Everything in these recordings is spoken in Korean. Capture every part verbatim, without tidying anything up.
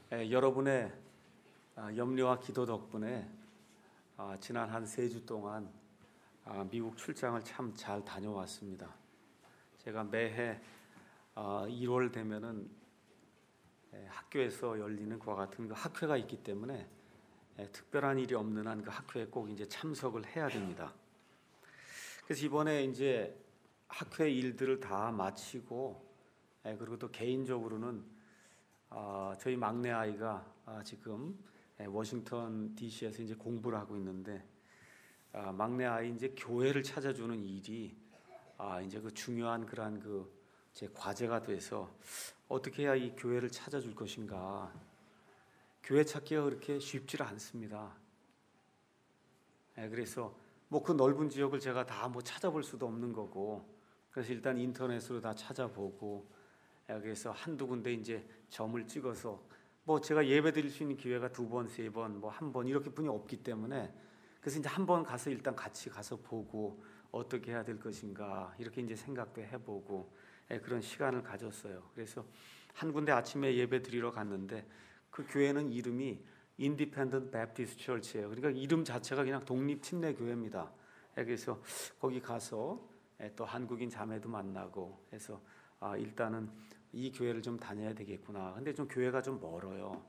에, 여러분의 아, 염려와 기도 덕분에 아, 지난 한 세 주 동안 아, 미국 출장을 참 잘 다녀왔습니다. 제가 매해 아, 일월 되면은 에, 학교에서 열리는 그와 같은 그 학회가 있기 때문에 에, 특별한 일이 없는 한 그 학회에 꼭 이제 참석을 해야 됩니다. 그래서 이번에 이제 학회 일들을 다 마치고 에, 그리고 또 개인적으로는 아, 저희 막내 아이가 아, 지금 에, 워싱턴 디씨에서 이제 공부를 하고 있는데 아, 막내 아이 이제 교회를 찾아주는 일이 아, 이제 그 중요한 그러한 그 제 과제가 돼서 어떻게 해야 이 교회를 찾아줄 것인가. 교회 찾기가 그렇게 쉽지를 않습니다. 에, 그래서 뭐 그 넓은 지역을 제가 다 뭐 찾아볼 수도 없는 거고, 그래서 일단 인터넷으로 다 찾아보고, 에, 그래서 한두 군데 이제 점을 찍어서 뭐 제가 예배 드릴 수 있는 기회가 두 번, 세 번, 뭐 한 번 이렇게 뿐이 없기 때문에 그래서 이제 한 번 가서 일단 같이 가서 보고 어떻게 해야 될 것인가 이렇게 이제 생각도 해보고 에, 그런 시간을 가졌어요. 그래서 한 군데 아침에 예배 드리러 갔는데 그 교회는 이름이 Independent Baptist Church예요. 그러니까 이름 자체가 그냥 독립 침례 교회입니다. 그래서 거기 가서 또 한국인 자매도 만나고 해서 아, 일단은 이 교회를 좀 다녀야 되겠구나. 근데 좀 교회가 좀 멀어요.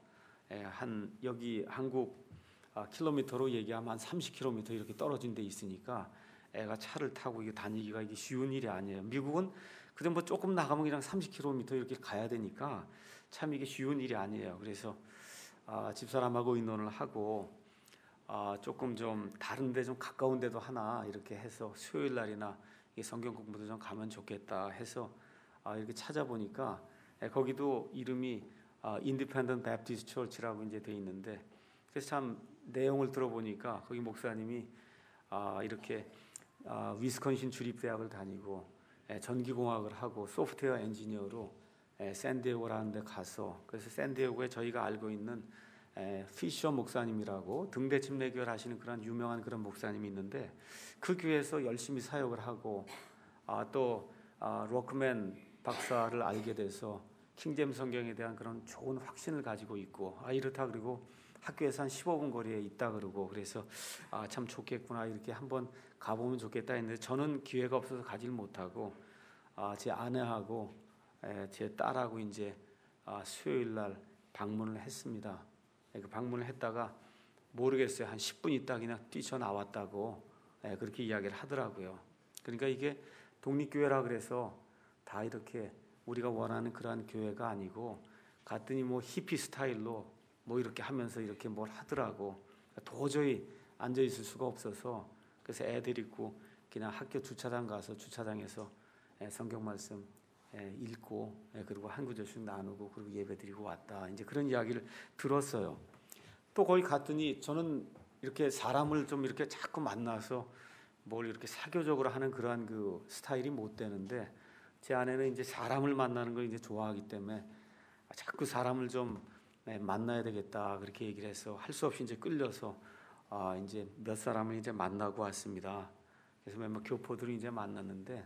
한 여기 한국 킬로미터로 얘기하면 한 삼십 킬로미터 이렇게 떨어진 데 있으니까 애가 차를 타고 이게 다니기가 이게 쉬운 일이 아니에요. 미국은 그냥 뭐 조금 나가면 그냥 삼십 킬로미터 이렇게 가야 되니까 참 이게 쉬운 일이 아니에요. 그래서 아, 집사람하고 의논을 하고 아, 조금 좀 다른데 좀 가까운 데도 하나 이렇게 해서 수요일 날이나 성경 공부도 좀 가면 좋겠다 해서 아, 이렇게 찾아보니까 에, 거기도 이름이 아, Independent Baptist Church라고 이제 돼 있는데 그래서 참 내용을 들어보니까 거기 목사님이 아, 이렇게 아, 위스콘신 주립대학을 다니고 에, 전기공학을 하고 소프트웨어 엔지니어로 에, 샌디에고라는 데 가서 그래서 샌디에고에 저희가 알고 있는 에, 피셔 목사님이라고 등대 침례교회를 하시는 그런 유명한 그런 목사님이 있는데 그 교회에서 열심히 사역을 하고 아, 또 아, 로크맨 박사를 알게 돼서 킹제임스 성경에 대한 그런 좋은 확신을 가지고 있고 아, 이렇다 그리고 학교에서 한 십오 분 거리에 있다 그러고 그래서 아, 참 좋겠구나 이렇게 한번 가보면 좋겠다 했는데 저는 기회가 없어서 가질 못하고 아, 제 아내하고 에, 제 딸하고 이제 아, 수요일 날 방문을 했습니다. 그 방문을 했다가 모르겠어요. 한 십 분 있다 그냥 뛰쳐나왔다고 에, 그렇게 이야기를 하더라고요. 그러니까 이게 독립교회라 그래서 다 이렇게 우리가 원하는 그러한 교회가 아니고 갔더니 뭐 히피 스타일로 뭐 이렇게 하면서 이렇게 뭘 하더라고. 도저히 앉아 있을 수가 없어서 그래서 애들 있고 그냥 학교 주차장 가서 주차장에서 성경 말씀 읽고 그리고 한 구절씩 나누고 그리고 예배드리고 왔다. 이제 그런 이야기를 들었어요. 또 거기 갔더니 저는 이렇게 사람을 좀 이렇게 자꾸 만나서 뭘 이렇게 사교적으로 하는 그러한 그 스타일이 못 되는데 제 아내는 이제 사람을 만나는 걸 이제 좋아하기 때문에 자꾸 사람을 좀 만나야 되겠다 그렇게 얘기를 해서 할 수 없이 이제 끌려서 아, 이제 몇 사람을 이제 만나고 왔습니다. 그래서 몇 교포들을 이제 만났는데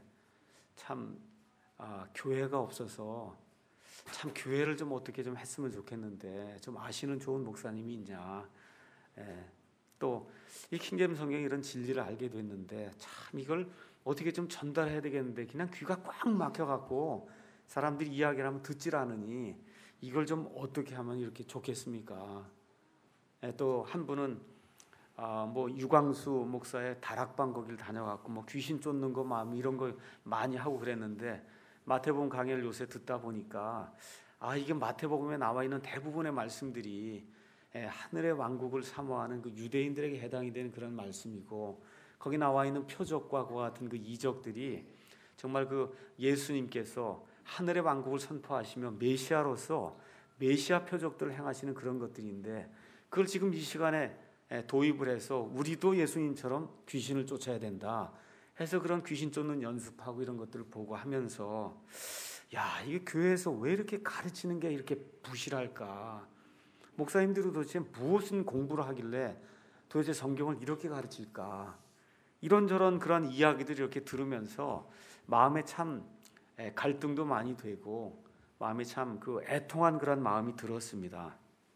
참 아, 교회가 없어서 참 교회를 좀 어떻게 좀 했으면 좋겠는데 좀 아시는 좋은 목사님이 있냐. 예. 또 이 킹제임스 성경에 이런 진리를 알게 됐는데 참 이걸 어떻게 좀 전달해야 되겠는데 그냥 귀가 꽉 막혀갖고 사람들이 이야기를 하면 듣질 않으니 이걸 좀 어떻게 하면 이렇게 좋겠습니까? 예, 또 한 분은 아, 뭐 유광수 목사의 다락방 거기를 다녀갖고 뭐 귀신 쫓는 거 마음 이런 거 많이 하고 그랬는데 마태복음 강의를 요새 듣다 보니까 아 이게 마태복음에 나와 있는 대부분의 말씀들이 예, 하늘의 왕국을 사모하는 그 유대인들에게 해당이 되는 그런 말씀이고 거기 나와 있는 표적과 그와 같은 그 이적들이 정말 그 예수님께서 하늘의 왕국을 선포하시며 메시아로서 메시아 표적들을 행하시는 그런 것들인데 그걸 지금 이 시간에 도입을 해서 우리도 예수님처럼 귀신을 쫓아야 된다 해서 그런 귀신 쫓는 연습하고 이런 것들을 보고 하면서 야 이게 교회에서 왜 이렇게 가르치는 게 이렇게 부실할까. 목사님들이 도대체 무엇을 공부를 하길래 도대체 성경을 이렇게 가르칠까. 이런저런 그런 이야기들을 이렇게 들으면서 마음에 참 갈등도 많이 되고 마음에 참 그 애통한 그런 마음이 들었습니다.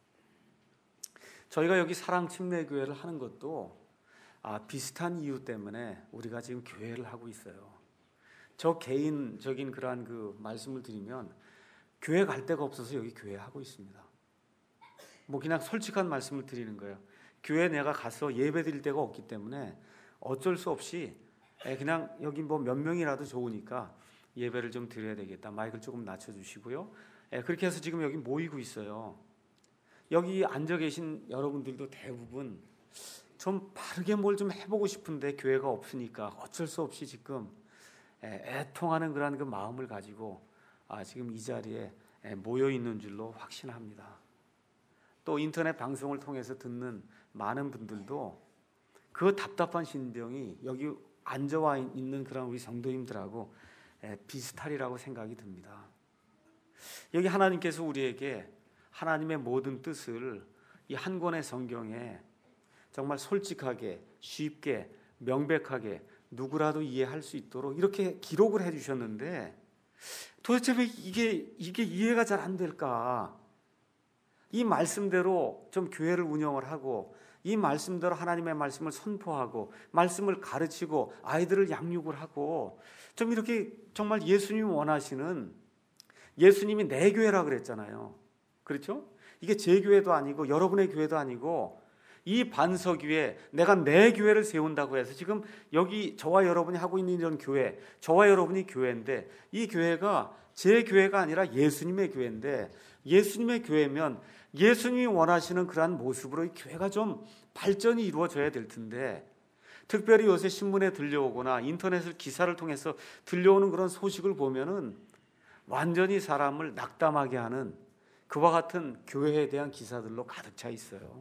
저희가 여기 사랑침례교회를 하는 것도 아, 비슷한 이유 때문에 우리가 지금 교회를 하고 있어요. 저 개인적인 그러한 그 말씀을 드리면 교회 갈 데가 없어서 여기 교회 하고 있습니다. 뭐 그냥 솔직한 말씀을 드리는 거예요. 교회 내가 가서 예배 드릴 데가 없기 때문에 어쩔 수 없이 그냥 여기 뭐 몇 명이라도 좋으니까 예배를 좀 드려야 되겠다. 마이크를 조금 낮춰주시고요. 그렇게 해서 지금 여기 모이고 있어요. 여기 앉아 계신 여러분들도 대부분 좀 바르게 뭘 좀 해보고 싶은데 교회가 없으니까 어쩔 수 없이 지금 애통하는 그런 그 마음을 가지고 아, 지금 이 자리에 모여 있는 줄로 확신합니다. 또 인터넷 방송을 통해서 듣는 많은 분들도 그 답답한 심정이 여기 앉아와 있는 그런 우리 성도님들하고 비슷하리라고 생각이 듭니다. 여기 하나님께서 우리에게 하나님의 모든 뜻을 이 한 권의 성경에 정말 솔직하게, 쉽게, 명백하게 누구라도 이해할 수 있도록 이렇게 기록을 해주셨는데 도대체 왜 이게 이게 이해가 잘 안 될까? 이 말씀대로 좀 교회를 운영을 하고 이 말씀대로 하나님의 말씀을 선포하고 말씀을 가르치고 아이들을 양육을 하고 좀 이렇게 정말 예수님이 원하시는, 예수님이 내 교회라 그랬잖아요. 그렇죠? 이게 제 교회도 아니고 여러분의 교회도 아니고 이 반석 위에 내가 내 교회를 세운다고 해서 지금 여기 저와 여러분이 하고 있는 이런 교회, 저와 여러분이 교회인데 이 교회가 제 교회가 아니라 예수님의 교회인데 예수님의 교회면 예수님이 원하시는 그러한 모습으로 이 교회가 좀 발전이 이루어져야 될 텐데 특별히 요새 신문에 들려오거나 인터넷을 기사를 통해서 들려오는 그런 소식을 보면은 완전히 사람을 낙담하게 하는 그와 같은 교회에 대한 기사들로 가득 차 있어요.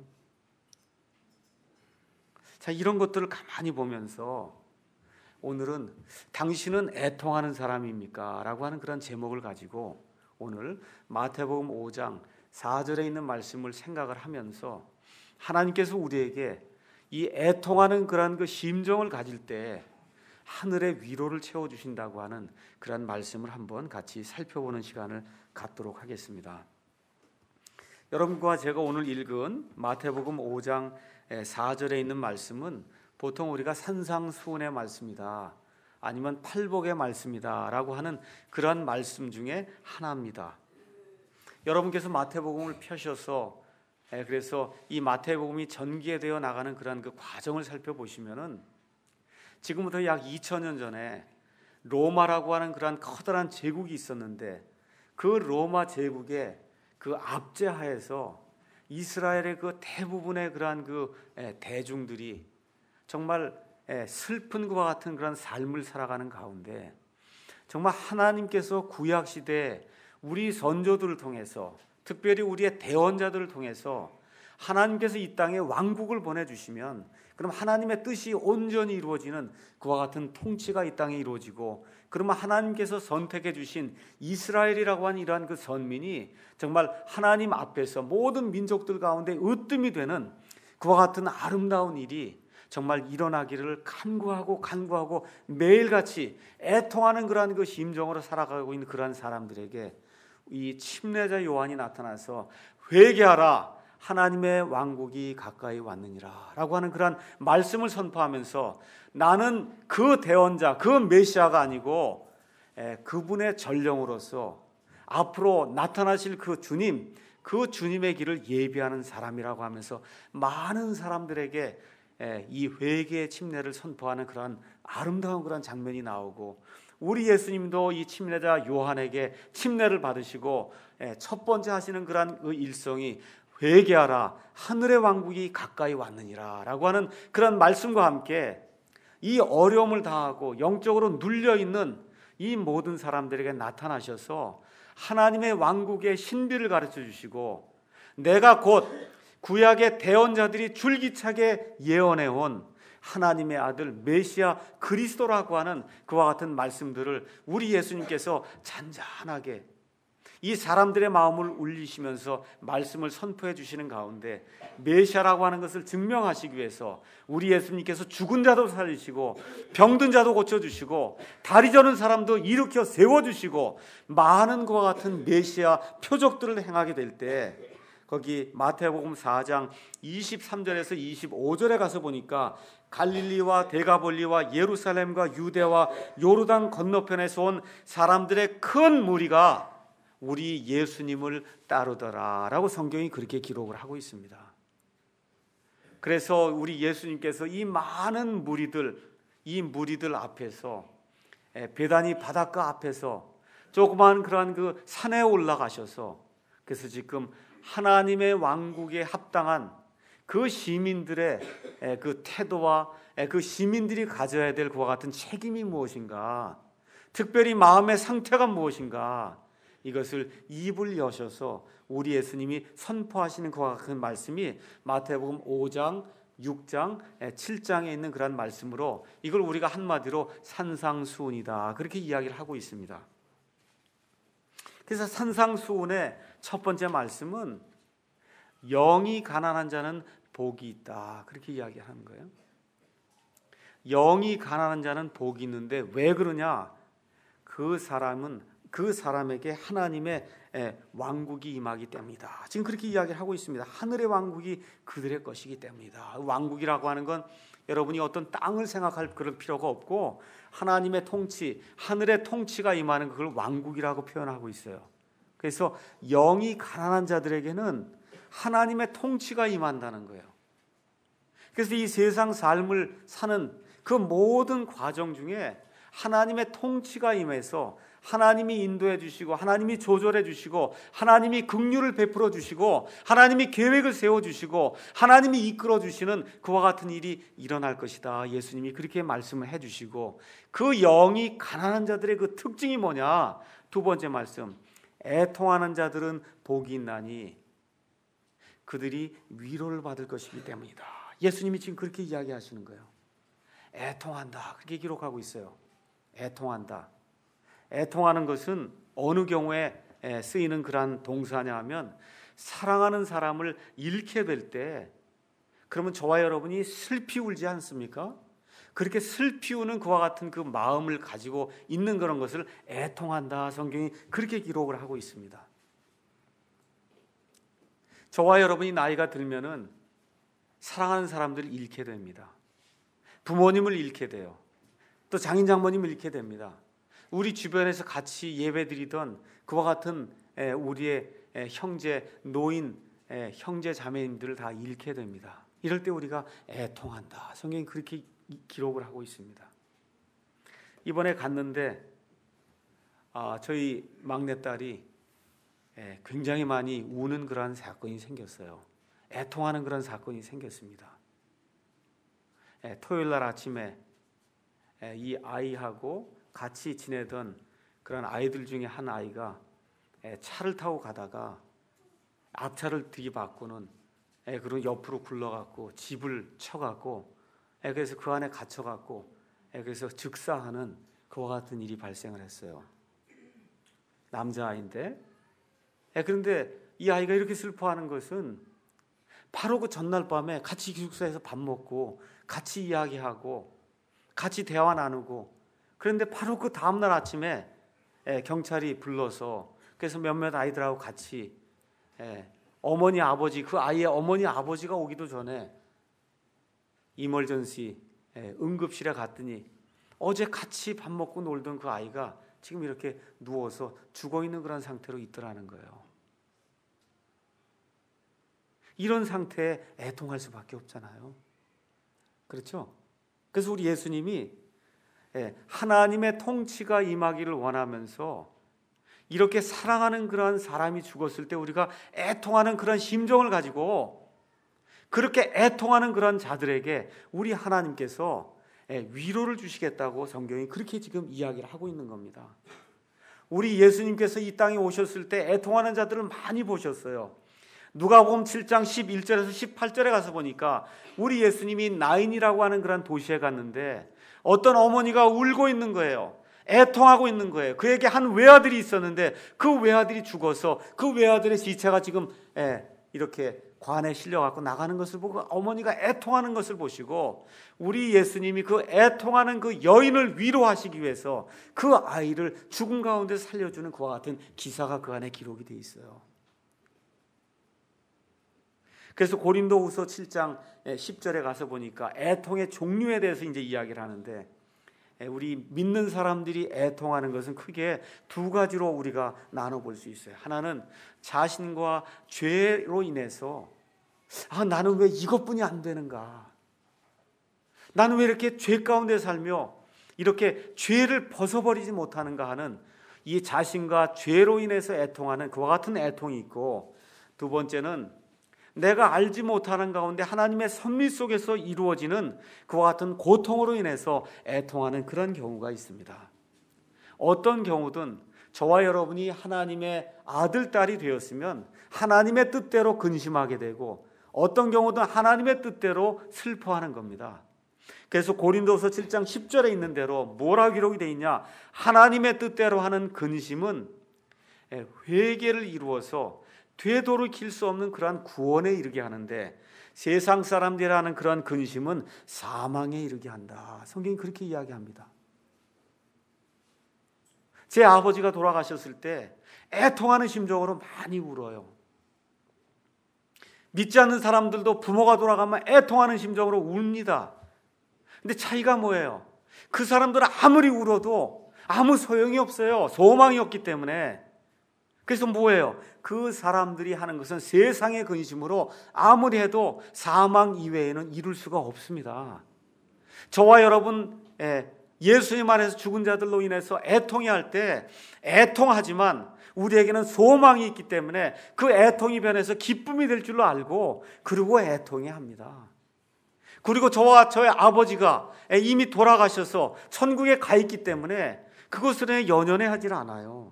자, 이런 것들을 가만히 보면서 오늘은 당신은 애통하는 사람입니까? 라고 하는 그런 제목을 가지고 오늘 마태복음 오 장 사 절에 있는 말씀을 생각을 하면서 하나님께서 우리에게 이 애통하는 그런 그 심정을 가질 때 하늘의 위로를 채워주신다고 하는 그런 말씀을 한번 같이 살펴보는 시간을 갖도록 하겠습니다. 여러분과 제가 오늘 읽은 마태복음 오 장 사 절에 있는 말씀은 보통 우리가 산상수훈의 말씀이다, 아니면 팔복의 말씀이다 라고 하는 그런 말씀 중에 하나입니다. 여러분께서 마태복음을 펴셔서 그래서 이 마태복음이 전개되어 나가는 그런 그 과정을 살펴보시면은 지금부터 약 이천 년 전에 로마라고 하는 그런 커다란 제국이 있었는데 그 로마 제국의 그 압제하에서 이스라엘의 그 대부분의 그러한 그 대중들이 정말 슬픈 것과 같은 그런 삶을 살아가는 가운데 정말 하나님께서 구약 시대에 우리 선조들을 통해서 특별히 우리의 대언자들을 통해서 하나님께서 이 땅에 왕국을 보내주시면 그럼 하나님의 뜻이 온전히 이루어지는 그와 같은 통치가 이 땅에 이루어지고 그러면 하나님께서 선택해 주신 이스라엘이라고 하는 이러한 그 선민이 정말 하나님 앞에서 모든 민족들 가운데 으뜸이 되는 그와 같은 아름다운 일이 정말 일어나기를 간구하고 간구하고 매일같이 애통하는 그러한 그 심정으로 살아가고 있는 그러한 사람들에게 이 침례자 요한이 나타나서 회개하라, 하나님의 왕국이 가까이 왔느니라 라고 하는 그런 말씀을 선포하면서 나는 그 대언자, 그 메시아가 아니고 그분의 전령으로서 앞으로 나타나실 그 주님, 그 주님의 길을 예비하는 사람이라고 하면서 많은 사람들에게 이 회개의 침례를 선포하는 그런 아름다운 그런 장면이 나오고 우리 예수님도 이 침례자 요한에게 침례를 받으시고 첫 번째 하시는 그런 그 일성이 회개하라, 하늘의 왕국이 가까이 왔느니라 라고 하는 그런 말씀과 함께 이 어려움을 당하고 영적으로 눌려있는 이 모든 사람들에게 나타나셔서 하나님의 왕국의 신비를 가르쳐 주시고 내가 곧 구약의 대언자들이 줄기차게 예언해온 하나님의 아들 메시아 그리스도라고 하는 그와 같은 말씀들을 우리 예수님께서 잔잔하게 이 사람들의 마음을 울리시면서 말씀을 선포해 주시는 가운데 메시아라고 하는 것을 증명하시기 위해서 우리 예수님께서 죽은 자도 살리시고 병든 자도 고쳐주시고 다리 저는 사람도 일으켜 세워주시고 많은 것과 같은 메시아 표적들을 행하게 될 때 거기 마태복음 사 장 이십삼 절에서 이십오 절에 가서 보니까 갈릴리와 데가볼리와 예루살렘과 유대와 요르단 건너편에서 온 사람들의 큰 무리가 우리 예수님을 따르더라라고 성경이 그렇게 기록을 하고 있습니다. 그래서 우리 예수님께서 이 많은 무리들, 이 무리들 앞에서 베다니 바닷가 앞에서 조그만 그러한 그 산에 올라가셔서 그래서 지금 하나님의 왕국에 합당한 그 시민들의 그 태도와 그 시민들이 가져야 될 그와 같은 책임이 무엇인가, 특별히 마음의 상태가 무엇인가, 이것을 입을 여셔서 우리 예수님이 선포하시는 그와 같은 말씀이 마태복음 오 장, 육 장, 칠 장에 있는 그런 말씀으로 이걸 우리가 한마디로 산상수훈이다 그렇게 이야기를 하고 있습니다. 그래서 산상수훈의 첫 번째 말씀은 영이 가난한 자는 복이 있다 그렇게 이야기하는 거예요. 영이 가난한 자는 복이 있는데 왜 그러냐? 그 사람은 그 사람에게 하나님의 왕국이 임하기 때문이다. 지금 그렇게 이야기를 하고 있습니다. 하늘의 왕국이 그들의 것이기 때문이다. 왕국이라고 하는 건 여러분이 어떤 땅을 생각할 그럴 필요가 없고 하나님의 통치, 하늘의 통치가 임하는 그걸 왕국이라고 표현하고 있어요. 그래서 영이 가난한 자들에게는 하나님의 통치가 임한다는 거예요. 그래서 이 세상 삶을 사는 그 모든 과정 중에 하나님의 통치가 임해서 하나님이 인도해 주시고 하나님이 조절해 주시고 하나님이 긍휼을 베풀어 주시고 하나님이 계획을 세워 주시고 하나님이 이끌어 주시는 그와 같은 일이 일어날 것이다. 예수님이 그렇게 말씀을 해 주시고 그 영이 가난한 자들의 그 특징이 뭐냐? 두 번째 말씀, 애통하는 자들은 복이 있나니 그들이 위로를 받을 것이기 때문이다. 예수님이 지금 그렇게 이야기하시는 거예요. 애통한다 그렇게 기록하고 있어요. 애통한다. 애통하는 것은 어느 경우에 쓰이는 그러한 동사냐 하면 사랑하는 사람을 잃게 될 때 그러면 저와 여러분이 슬피 울지 않습니까? 그렇게 슬피 우는 그와 같은 그 마음을 가지고 있는 그런 것을 애통한다 성경이 그렇게 기록을 하고 있습니다. 저와 여러분이 나이가 들면은 사랑하는 사람들을 잃게 됩니다. 부모님을 잃게 돼요. 또 장인 장모님을 잃게 됩니다. 우리 주변에서 같이 예배드리던 그와 같은 우리의 형제, 노인, 형제 자매님들을 다 잃게 됩니다. 이럴 때 우리가 애통한다. 성경이 그렇게 기록을 하고 있습니다. 이번에 갔는데 아, 저희 막내딸이 굉장히 많이 우는 그런 사건이 생겼어요. 애통하는 그런 사건이 생겼습니다. 토요일 날 아침에 이 아이하고 같이 지내던 그런 아이들 중에 한 아이가 차를 타고 가다가 앞차를 들이받고는 그런 옆으로 굴러갖고 집을 쳐갖고 그래서 그 안에 갇혀갖고 그래서 즉사하는 그와 같은 일이 발생을 했어요. 남자아이인데 그런데 이 아이가 이렇게 슬퍼하는 것은 바로 그 전날 밤에 같이 기숙사에서 밥 먹고 같이 이야기하고 같이 대화 나누고 그런데 바로 그 다음날 아침에 경찰이 불러서 그래서 몇몇 아이들하고 같이 어머니 아버지 그 아이의 어머니 아버지가 오기도 전에 이멀전시 응급실에 갔더니 어제 같이 밥 먹고 놀던 그 아이가 지금 이렇게 누워서 죽어있는 그런 상태로 있더라는 거예요. 이런 상태에 애통할 수밖에 없잖아요. 그렇죠? 그래서 우리 예수님이 하나님의 통치가 임하기를 원하면서 이렇게 사랑하는 그런 사람이 죽었을 때 우리가 애통하는 그런 심정을 가지고 그렇게 애통하는 그런 자들에게 우리 하나님께서 위로를 주시겠다고 성경이 그렇게 지금 이야기를 하고 있는 겁니다. 우리 예수님께서 이 땅에 오셨을 때 애통하는 자들을 많이 보셨어요. 누가복음 칠 장 십일 절에서 십팔 절에 가서 보니까 우리 예수님이 나인이라고 하는 그런 도시에 갔는데 어떤 어머니가 울고 있는 거예요. 애통하고 있는 거예요. 그에게 한 외아들이 있었는데 그 외아들이 죽어서 그 외아들의 시체가 지금 이렇게 관에 실려갖고 나가는 것을 보고 어머니가 애통하는 것을 보시고 우리 예수님이 그 애통하는 그 여인을 위로하시기 위해서 그 아이를 죽음 가운데 살려주는 그와 같은 기사가 그 안에 기록이 되어 있어요. 그래서 고린도후서 칠 장 십 절에 가서 보니까 애통의 종류에 대해서 이제 이야기를 하는데, 우리 믿는 사람들이 애통하는 것은 크게 두 가지로 우리가 나눠볼 수 있어요. 하나는 자신과 죄로 인해서 아, 나는 왜 이것뿐이 안 되는가? 나는 왜 이렇게 죄 가운데 살며 이렇게 죄를 벗어버리지 못하는가 하는 이 자신과 죄로 인해서 애통하는 그와 같은 애통이 있고, 두 번째는 내가 알지 못하는 가운데 하나님의 섭리 속에서 이루어지는 그와 같은 고통으로 인해서 애통하는 그런 경우가 있습니다. 어떤 경우든 저와 여러분이 하나님의 아들, 딸이 되었으면 하나님의 뜻대로 근심하게 되고, 어떤 경우든 하나님의 뜻대로 슬퍼하는 겁니다. 그래서 고린도서 칠 장 십 절에 있는 대로 뭐라 기록이 되어 있냐? 하나님의 뜻대로 하는 근심은 회개를 이루어서 되돌이킬 수 없는 그러한 구원에 이르게 하는데, 세상 사람들이 하는 그러한 근심은 사망에 이르게 한다. 성경이 그렇게 이야기합니다. 제 아버지가 돌아가셨을 때 애통하는 심정으로 많이 울어요. 믿지 않는 사람들도 부모가 돌아가면 애통하는 심정으로 웁니다. 근데 차이가 뭐예요? 그 사람들은 아무리 울어도 아무 소용이 없어요. 소망이 없기 때문에. 그래서 뭐예요? 그 사람들이 하는 것은 세상의 근심으로 아무리 해도 사망 이외에는 이룰 수가 없습니다. 저와 여러분, 예수님 안에서 죽은 자들로 인해서 애통해 할 때 애통하지만 우리에게는 소망이 있기 때문에 그 애통이 변해서 기쁨이 될 줄로 알고, 그리고 애통해 합니다. 그리고 저와 저의 아버지가 이미 돌아가셔서 천국에 가 있기 때문에 그것을 연연해 하질 않아요.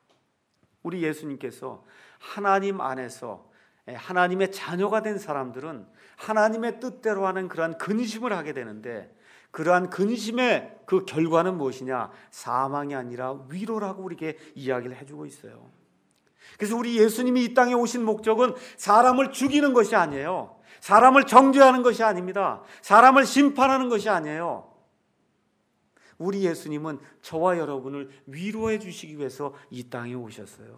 우리 예수님께서 하나님 안에서 하나님의 자녀가 된 사람들은 하나님의 뜻대로 하는 그러한 근심을 하게 되는데, 그러한 근심의 그 결과는 무엇이냐? 사망이 아니라 위로라고 우리에게 이야기를 해주고 있어요. 그래서 우리 예수님이 이 땅에 오신 목적은 사람을 죽이는 것이 아니에요. 사람을 정죄하는 것이 아닙니다. 사람을 심판하는 것이 아니에요. 우리 예수님은 저와 여러분을 위로해 주시기 위해서 이 땅에 오셨어요.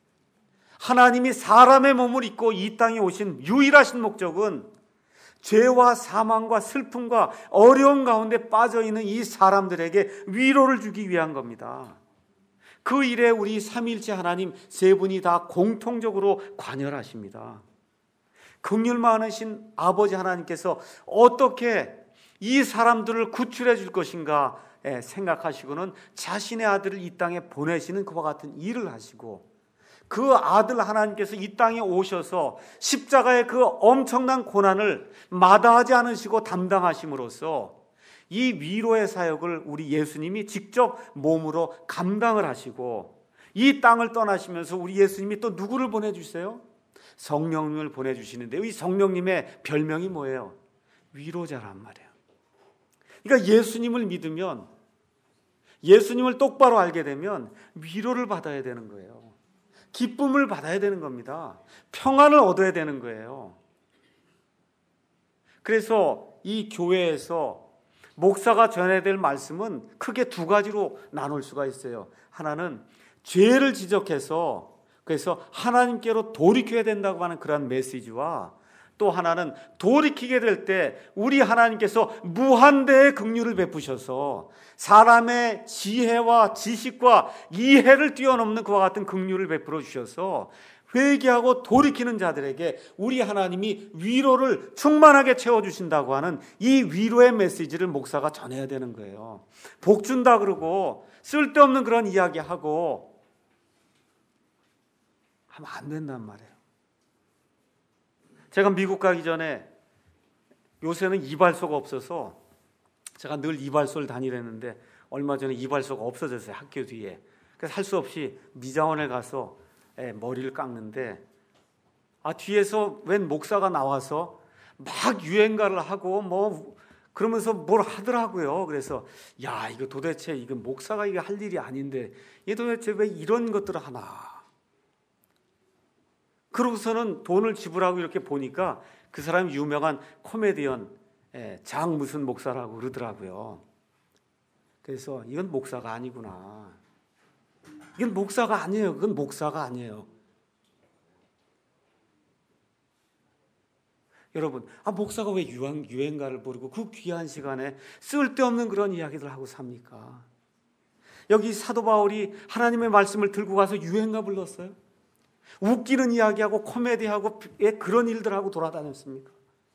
하나님이 사람의 몸을 입고 이 땅에 오신 유일하신 목적은 죄와 사망과 슬픔과 어려움 가운데 빠져있는 이 사람들에게 위로를 주기 위한 겁니다. 그 일에 우리 삼위일체 하나님 세 분이 다 공통적으로 관여하십니다. 긍휼 많으신 아버지 하나님께서 어떻게 이 사람들을 구출해 줄 것인가 생각하시고는 자신의 아들을 이 땅에 보내시는 그와 같은 일을 하시고, 그 아들 하나님께서 이 땅에 오셔서 십자가의 그 엄청난 고난을 마다하지 않으시고 담당하심으로써 이 위로의 사역을 우리 예수님이 직접 몸으로 감당을 하시고, 이 땅을 떠나시면서 우리 예수님이 또 누구를 보내주세요? 성령님을 보내주시는데, 이 성령님의 별명이 뭐예요? 위로자란 말이에요. 그러니까 예수님을 믿으면, 예수님을 똑바로 알게 되면 위로를 받아야 되는 거예요. 기쁨을 받아야 되는 겁니다. 평안을 얻어야 되는 거예요. 그래서 이 교회에서 목사가 전해야 될 말씀은 크게 두 가지로 나눌 수가 있어요. 하나는 죄를 지적해서 그래서 하나님께로 돌이켜야 된다고 하는 그런 메시지와, 또 하나는 돌이키게 될 때 우리 하나님께서 무한대의 긍휼을 베푸셔서 사람의 지혜와 지식과 이해를 뛰어넘는 그와 같은 긍휼을 베풀어 주셔서 회개하고 돌이키는 자들에게 우리 하나님이 위로를 충만하게 채워주신다고 하는 이 위로의 메시지를 목사가 전해야 되는 거예요. 복 준다 그러고 쓸데없는 그런 이야기하고 하면 안 된단 말이에요. 제가 미국 가기 전에, 요새는 이발소가 없어서 제가 늘 이발소를 다니랬는데 얼마 전에 이발소가 없어졌어요, 학교 뒤에. 그래서 할 수 없이 미자원에 가서 머리를 깎는데, 아 뒤에서 웬 목사가 나와서 막 유행가를 하고 뭐 그러면서 뭘 하더라고요. 그래서 야 이거 도대체 이거 목사가 이게 할 일이 아닌데 얘 도대체 왜 이런 것들을 하나. 그러고서는 돈을 지불하고 이렇게 보니까 그 사람이 유명한 코미디언 장 무슨 목사라고 그러더라고요. 그래서 이건 목사가 아니구나. 이건 목사가 아니에요. 그건 목사가 아니에요. 여러분, 아 목사가 왜 유행, 유행가를 부르고 그 귀한 시간에 쓸데없는 그런 이야기들 하고 삽니까? 여기 사도 바울이 하나님의 말씀을 들고 가서 유행가 불렀어요? 웃기는 이야기하고 코미디하고 그런 일들하고 돌아다녔습니까?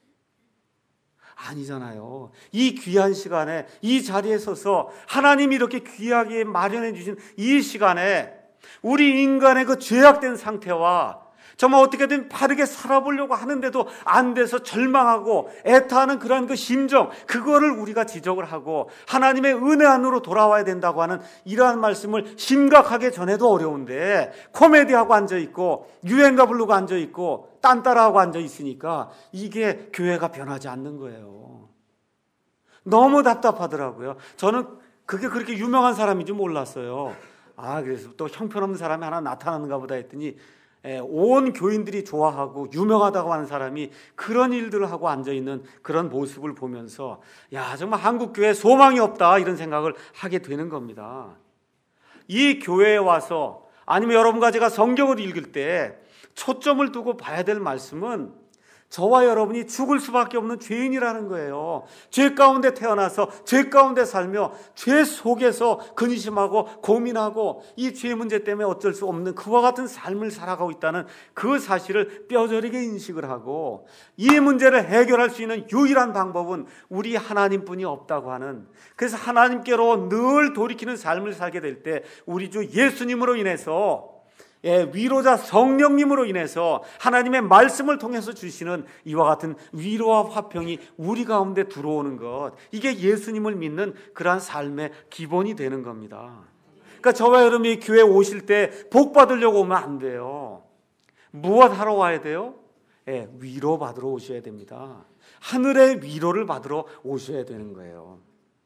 아니잖아요. 이 귀한 시간에 이 자리에 서서 하나님이 이렇게 귀하게 마련해 주신 이 시간에 우리 인간의 그 죄악된 상태와 정말 어떻게든 바르게 살아보려고 하는데도 안 돼서 절망하고 애타하는 그런 그 심정, 그거를 우리가 지적을 하고 하나님의 은혜 안으로 돌아와야 된다고 하는 이러한 말씀을 심각하게 전해도 어려운데 코미디하고 앉아있고 유행가 부르고 앉아있고 딴따라하고 앉아있으니까 이게 교회가 변하지 않는 거예요. 너무 답답하더라고요. 저는 그게 그렇게 유명한 사람인지 몰랐어요. 아, 그래서 또 형편없는 사람이 하나 나타나는가 보다 했더니 온 교인들이 좋아하고 유명하다고 하는 사람이 그런 일들을 하고 앉아있는 그런 모습을 보면서 야, 정말 한국교회에 소망이 없다 이런 생각을 하게 되는 겁니다. 이 교회에 와서 아니면 여러분과 제가 성경을 읽을 때 초점을 두고 봐야 될 말씀은 저와 여러분이 죽을 수밖에 없는 죄인이라는 거예요. 죄 가운데 태어나서 죄 가운데 살며 죄 속에서 근심하고 고민하고 이 죄 문제 때문에 어쩔 수 없는 그와 같은 삶을 살아가고 있다는 그 사실을 뼈저리게 인식을 하고 이 문제를 해결할 수 있는 유일한 방법은 우리 하나님뿐이 없다고 하는, 그래서 하나님께로 늘 돌이키는 삶을 살게 될 때 우리 주 예수님으로 인해서, 예, 위로자 성령님으로 인해서 하나님의 말씀을 통해서 주시는 이와 같은 위로와 화평이 우리 가운데 들어오는 것, 이게 예수님을 믿는 그러한 삶의 기본이 되는 겁니다. 그러니까 저와 여러분이 교회 오실 때 복 받으려고 오면 안 돼요. 무엇 하러 와야 돼요? 예, 위로 받으러 오셔야 됩니다. 하늘의 위로를 받으러 오셔야 되는 거예요.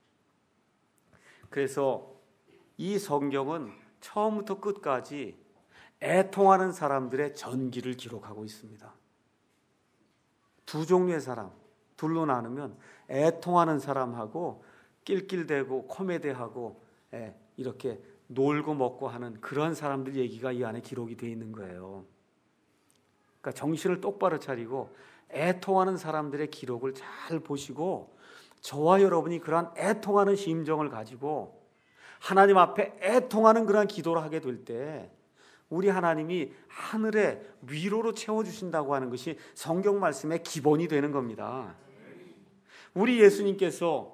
그래서 이 성경은 처음부터 끝까지 애통하는 사람들의 전기를 기록하고 있습니다. 두 종류의 사람, 둘로 나누면 애통하는 사람하고 낄낄대고 코미디하고 예, 이렇게 놀고 먹고 하는 그런 사람들 얘기가 이 안에 기록이 되어 있는 거예요. 그러니까 정신을 똑바로 차리고 애통하는 사람들의 기록을 잘 보시고 저와 여러분이 그러한 애통하는 심정을 가지고 하나님 앞에 애통하는 그러한 기도를 하게 될 때 우리 하나님이 하늘의 위로로 채워주신다고 하는 것이 성경 말씀의 기본이 되는 겁니다. 우리 예수님께서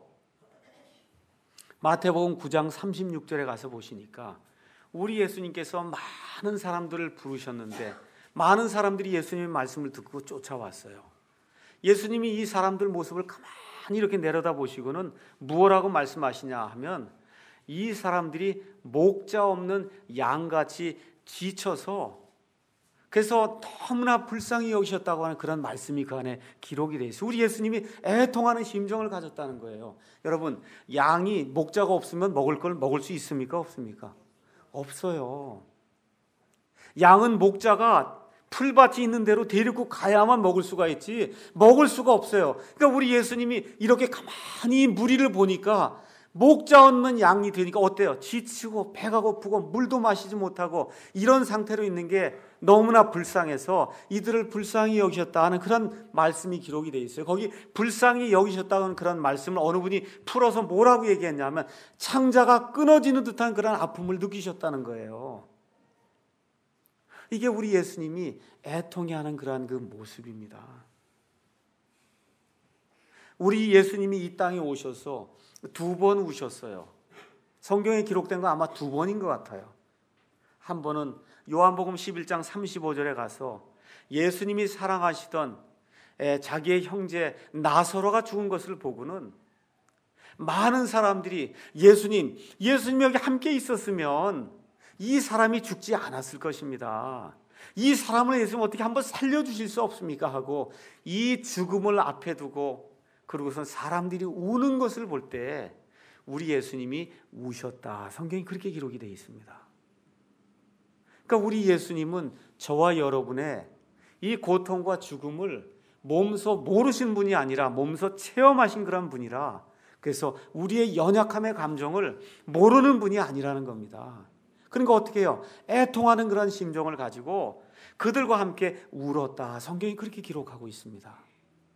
마태복음 구 장 삼십육 절에 가서 보시니까 우리 예수님께서 많은 사람들을 부르셨는데 많은 사람들이 예수님의 말씀을 듣고 쫓아왔어요. 예수님이 이 사람들 모습을 가만히 이렇게 내려다 보시고는 무엇라고 말씀하시냐 하면 이 사람들이 목자 없는 양같이 지쳐서 그래서 너무나 불쌍히 여기셨다고 하는 그런 말씀이 그 안에 기록이 되어 있어요. 우리 예수님이 애통하는 심정을 가졌다는 거예요. 여러분, 양이 목자가 없으면 먹을 걸 먹을 수 있습니까? 없습니까? 없어요. 양은 목자가 풀밭이 있는 대로 데리고 가야만 먹을 수가 있지 먹을 수가 없어요. 그러니까 우리 예수님이 이렇게 가만히 무리를 보니까 목자 없는 양이 되니까 어때요? 지치고 배가 고프고 물도 마시지 못하고 이런 상태로 있는 게 너무나 불쌍해서 이들을 불쌍히 여기셨다 하는 그런 말씀이 기록이 되어 있어요. 거기 불쌍히 여기셨다는 그런 말씀을 어느 분이 풀어서 뭐라고 얘기했냐면 창자가 끊어지는 듯한 그런 아픔을 느끼셨다는 거예요. 이게 우리 예수님이 애통해하는 그러한 그 모습입니다. 우리 예수님이 이 땅에 오셔서 두 번 우셨어요. 성경에 기록된 건 아마 두 번인 것 같아요. 한 번은 요한복음 십일 장 삼십오 절에 가서 예수님이 사랑하시던 자기의 형제 나사로가 죽은 것을 보고는 많은 사람들이 예수님, 예수님 여기 함께 있었으면 이 사람이 죽지 않았을 것입니다. 이 사람을 예수님 어떻게 한번 살려주실 수 없습니까? 하고 이 죽음을 앞에 두고 그러고서 사람들이 우는 것을 볼 때 우리 예수님이 우셨다. 성경이 그렇게 기록이 되어 있습니다. 그러니까 우리 예수님은 저와 여러분의 이 고통과 죽음을 몸소 모르신 분이 아니라 몸소 체험하신 그런 분이라 그래서 우리의 연약함의 감정을 모르는 분이 아니라는 겁니다. 그러니까 어떻게 해요? 애통하는 그런 심정을 가지고 그들과 함께 울었다. 성경이 그렇게 기록하고 있습니다.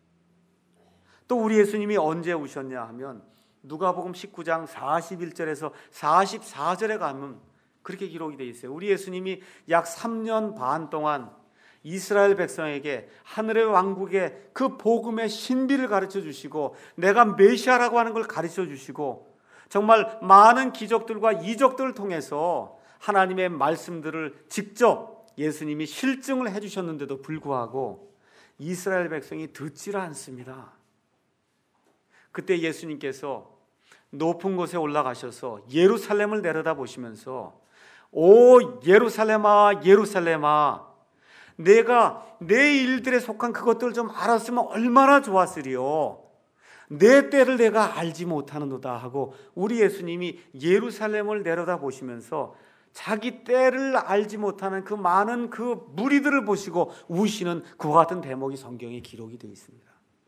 또 우리 예수님이 언제 오셨냐 하면 누가복음 십구 장 사십일 절에서 사십사 절에 가면 그렇게 기록이 되어 있어요. 우리 예수님이 약 삼 년 반 동안 이스라엘 백성에게 하늘의 왕국의 그 복음의 신비를 가르쳐 주시고 내가 메시아라고 하는 걸 가르쳐 주시고 정말 많은 기적들과 이적들을 통해서 하나님의 말씀들을 직접 예수님이 실증을 해주셨는데도 불구하고 이스라엘 백성이 듣지를 않습니다. 그때 예수님께서 높은 곳에 올라가셔서 예루살렘을 내려다보시면서 오 예루살렘아 예루살렘아 내가 내 일들에 속한 그것들을 좀 알았으면 얼마나 좋았으리요. 내 때를 내가 알지 못하는도다 하고 우리 예수님이 예루살렘을 내려다보시면서 자기 때를 알지 못하는 그 많은 그 무리들을 보시고 우시는 그와 같은 대목이 성경에 기록이 되어 있습니다.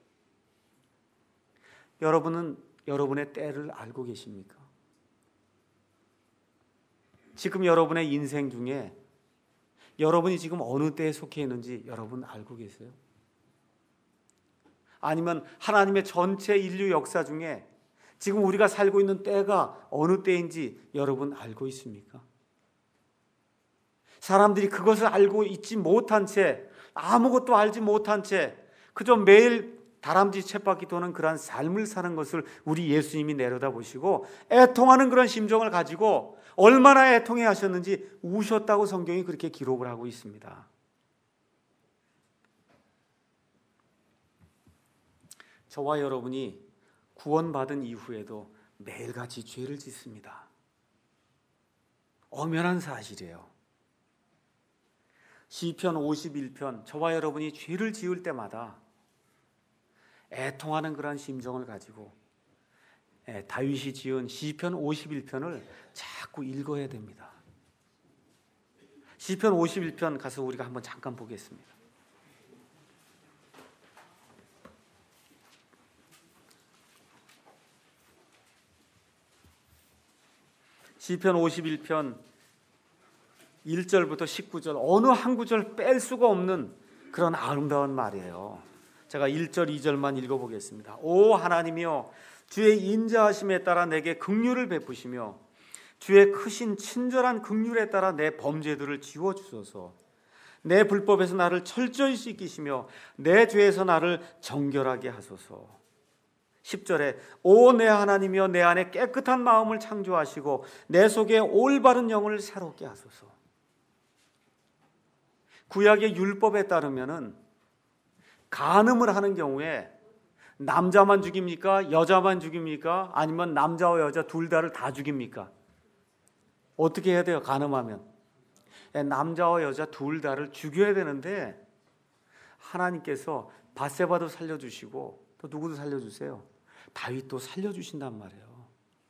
여러분은 여러분의 때를 알고 계십니까? 지금 여러분의 인생 중에 여러분이 지금 어느 때에 속해 있는지 여러분 알고 계세요? 아니면 하나님의 전체 인류 역사 중에 지금 우리가 살고 있는 때가 어느 때인지 여러분 알고 있습니까? 사람들이 그것을 알고 있지 못한 채 아무것도 알지 못한 채 그저 매일 다람쥐 쳇바퀴 도는 그러한 삶을 사는 것을 우리 예수님이 내려다보시고 애통하는 그런 심정을 가지고 얼마나 애통해 하셨는지 우셨다고 성경이 그렇게 기록을 하고 있습니다. 저와 여러분이 구원받은 이후에도 매일같이 죄를 짓습니다. 엄연한 사실이에요. 시편 오십일 편 저와 여러분이 죄를 지을 때마다 애통하는 그런 심정을 가지고 다윗이 지은 시편 오십일 편을 자꾸 읽어야 됩니다. 시편 오십일 편 가서 우리가 한번 잠깐 보겠습니다. 시편 오십일 편 일 절부터 십구 절 어느 한 구절 뺄 수가 없는 그런 아름다운 말이에요. 제가 일 절 이 절만 읽어보겠습니다. 오 하나님이여 주의 인자하심에 따라 내게 긍휼을 베푸시며 주의 크신 친절한 긍휼에 따라 내 범죄들을 지워주소서. 내 불법에서 나를 철저히 씻기시며 내 죄에서 나를 정결하게 하소서. 십 절에 오 내 하나님이여 내 안에 깨끗한 마음을 창조하시고 내 속에 올바른 영을 새롭게 하소서. 구약의 율법에 따르면은 간음을 하는 경우에 남자만 죽입니까? 여자만 죽입니까? 아니면 남자와 여자 둘 다를 다 죽입니까? 어떻게 해야 돼요? 간음하면 남자와 여자 둘 다를 죽여야 되는데 하나님께서 밧세바도 살려주시고 또 누구도 살려주세요? 다윗도 살려주신단 말이에요.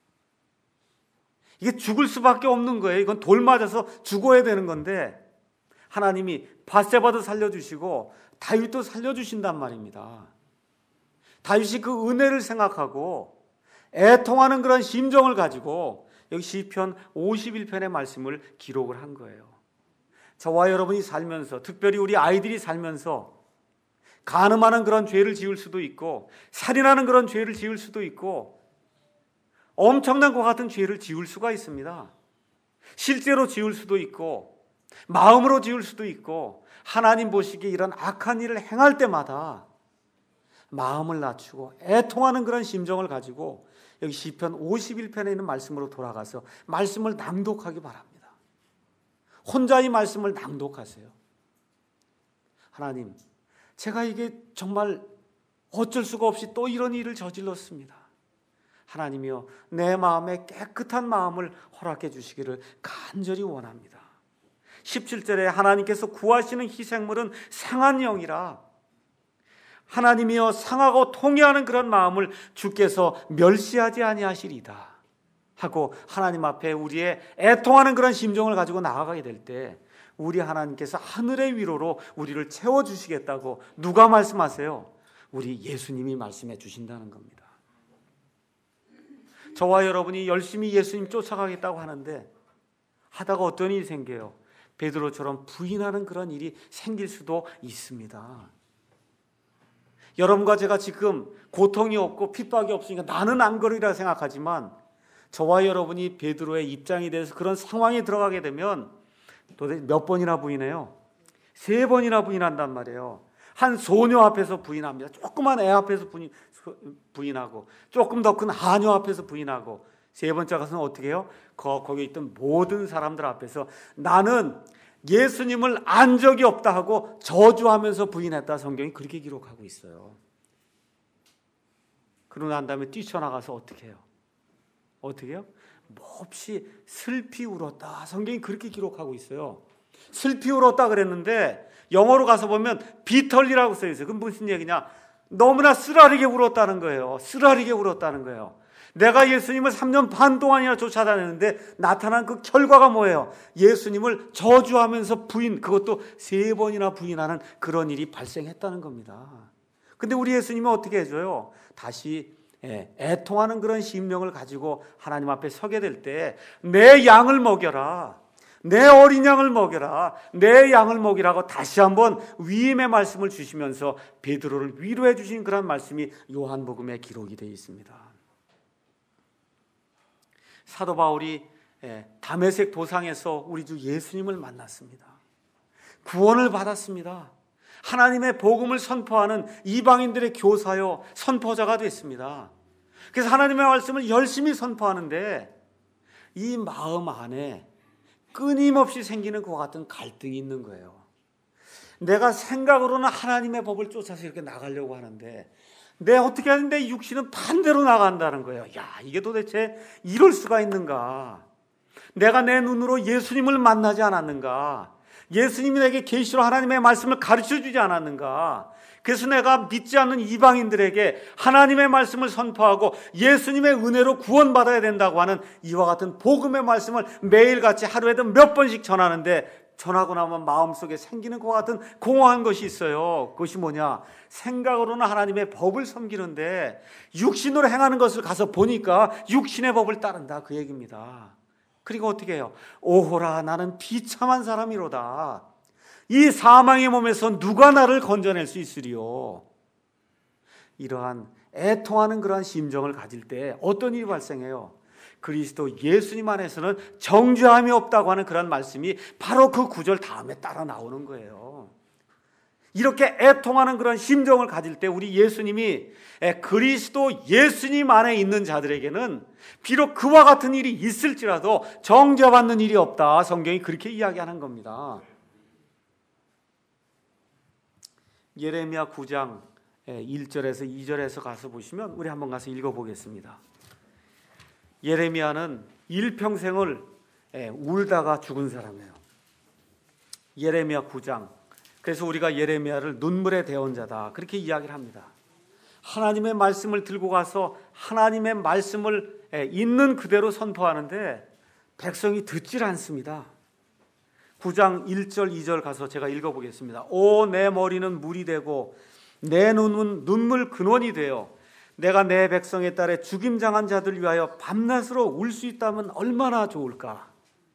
이게 죽을 수밖에 없는 거예요. 이건 돌 맞아서 죽어야 되는 건데 하나님이 밧세바도 살려주시고 다윗도 살려주신단 말입니다. 다윗이 그 은혜를 생각하고 애통하는 그런 심정을 가지고 여기 시편 오십일 편의 말씀을 기록을 한 거예요. 저와 여러분이 살면서 특별히 우리 아이들이 살면서 간음하는 그런 죄를 지을 수도 있고 살인하는 그런 죄를 지을 수도 있고 엄청난 것 같은 죄를 지을 수가 있습니다. 실제로 지을 수도 있고 마음으로 지을 수도 있고 하나님 보시기에 이런 악한 일을 행할 때마다 마음을 낮추고 애통하는 그런 심정을 가지고 여기 시편 오십일 편에 있는 말씀으로 돌아가서 말씀을 낭독하기 바랍니다. 혼자 이 말씀을 낭독하세요. 하나님, 제가 이게 정말 어쩔 수가 없이 또 이런 일을 저질렀습니다. 하나님이여 내 마음에 깨끗한 마음을 허락해 주시기를 간절히 원합니다. 십칠 절에 하나님께서 구하시는 희생물은 상한 영이라 하나님이여 상하고 통회하는 그런 마음을 주께서 멸시하지 아니하시리다 하고 하나님 앞에 우리의 애통하는 그런 심정을 가지고 나아가게 될 때 우리 하나님께서 하늘의 위로로 우리를 채워주시겠다고 누가 말씀하세요? 우리 예수님이 말씀해 주신다는 겁니다. 저와 여러분이 열심히 예수님 쫓아가겠다고 하는데 하다가 어떤 일이 생겨요? 베드로처럼 부인하는 그런 일이 생길 수도 있습니다. 여러분과 제가 지금 고통이 없고 핍박이 없으니까 나는 안 그러리라 생각하지만 저와 여러분이 베드로의 입장이 돼서 그런 상황에 들어가게 되면 도대체 몇 번이나 부인해요? 세 번이나 부인한단 말이에요. 한 소녀 앞에서 부인합니다. 조그만 애 앞에서 부인, 부인하고 조금 더 큰 하녀 앞에서 부인하고 세 번째 가서는 어떻게 해요? 거, 거기 있던 모든 사람들 앞에서 나는 예수님을 안 적이 없다 하고 저주하면서 부인했다. 성경이 그렇게 기록하고 있어요. 그러고 난 다음에 뛰쳐나가서 어떻게 해요? 어떻게 해요? 몹시 슬피 울었다. 성경이 그렇게 기록하고 있어요. 슬피 울었다 그랬는데 영어로 가서 보면 비털리라고 써 있어요. 그건 무슨 얘기냐? 너무나 쓰라리게 울었다는 거예요. 쓰라리게 울었다는 거예요. 내가 예수님을 삼 년 반 동안이나 쫓아다녔는데 나타난 그 결과가 뭐예요? 예수님을 저주하면서 부인, 그것도 세 번이나 부인하는 그런 일이 발생했다는 겁니다. 근데 우리 예수님은 어떻게 해줘요? 다시 애통하는 그런 심령을 가지고 하나님 앞에 서게 될 때 내 양을 먹여라, 내 어린 양을 먹여라, 내 양을 먹이라고 다시 한번 위임의 말씀을 주시면서 베드로를 위로해 주신 그런 말씀이 요한복음에 기록이 되어 있습니다. 사도 바울이 다메섹 도상에서 우리 주 예수님을 만났습니다. 구원을 받았습니다. 하나님의 복음을 선포하는 이방인들의 교사요 선포자가 됐습니다. 그래서 하나님의 말씀을 열심히 선포하는데 이 마음 안에 끊임없이 생기는 그와 같은 갈등이 있는 거예요. 내가 생각으로는 하나님의 법을 쫓아서 이렇게 나가려고 하는데 내 어떻게 하는데 육신은 반대로 나간다는 거예요. 야, 이게 도대체 이럴 수가 있는가? 내가 내 눈으로 예수님을 만나지 않았는가? 예수님이 내게 계시로 하나님의 말씀을 가르쳐주지 않았는가? 그래서 내가 믿지 않는 이방인들에게 하나님의 말씀을 선포하고 예수님의 은혜로 구원받아야 된다고 하는 이와 같은 복음의 말씀을 매일같이 하루에도 몇 번씩 전하는데 전하고 나면 마음속에 생기는 것과 같은 공허한 것이 있어요. 그것이 뭐냐? 생각으로는 하나님의 법을 섬기는데 육신으로 행하는 것을 가서 보니까 육신의 법을 따른다, 그 얘기입니다. 그리고 어떻게 해요? 오호라, 나는 비참한 사람이로다. 이 사망의 몸에서 누가 나를 건져낼 수 있으리요? 이러한 애통하는 그러한 심정을 가질 때 어떤 일이 발생해요? 그리스도 예수님 안에서는 정죄함이 없다고 하는 그런 말씀이 바로 그 구절 다음에 따라 나오는 거예요. 이렇게 애통하는 그런 심정을 가질 때 우리 예수님이 그리스도 예수님 안에 있는 자들에게는 비록 그와 같은 일이 있을지라도 정죄받는 일이 없다. 성경이 그렇게 이야기하는 겁니다. 예레미야 구 장 일 절에서 이 절에서 가서 보시면 우리 한번 가서 읽어보겠습니다. 예레미야는 일평생을 울다가 죽은 사람이에요. 예레미야 구 장. 그래서 우리가 예레미야를 눈물의 대언자다, 그렇게 이야기를 합니다. 하나님의 말씀을 들고 가서 하나님의 말씀을 있는 그대로 선포하는데 백성이 듣질 않습니다. 구 장 일 절 이 절 가서 제가 읽어보겠습니다. 오, 내 머리는 물이 되고 내 눈은 눈물 근원이 되어 내가 내 백성에 따라 죽임당한 자들 위하여 밤낮으로 울 수 있다면 얼마나 좋을까?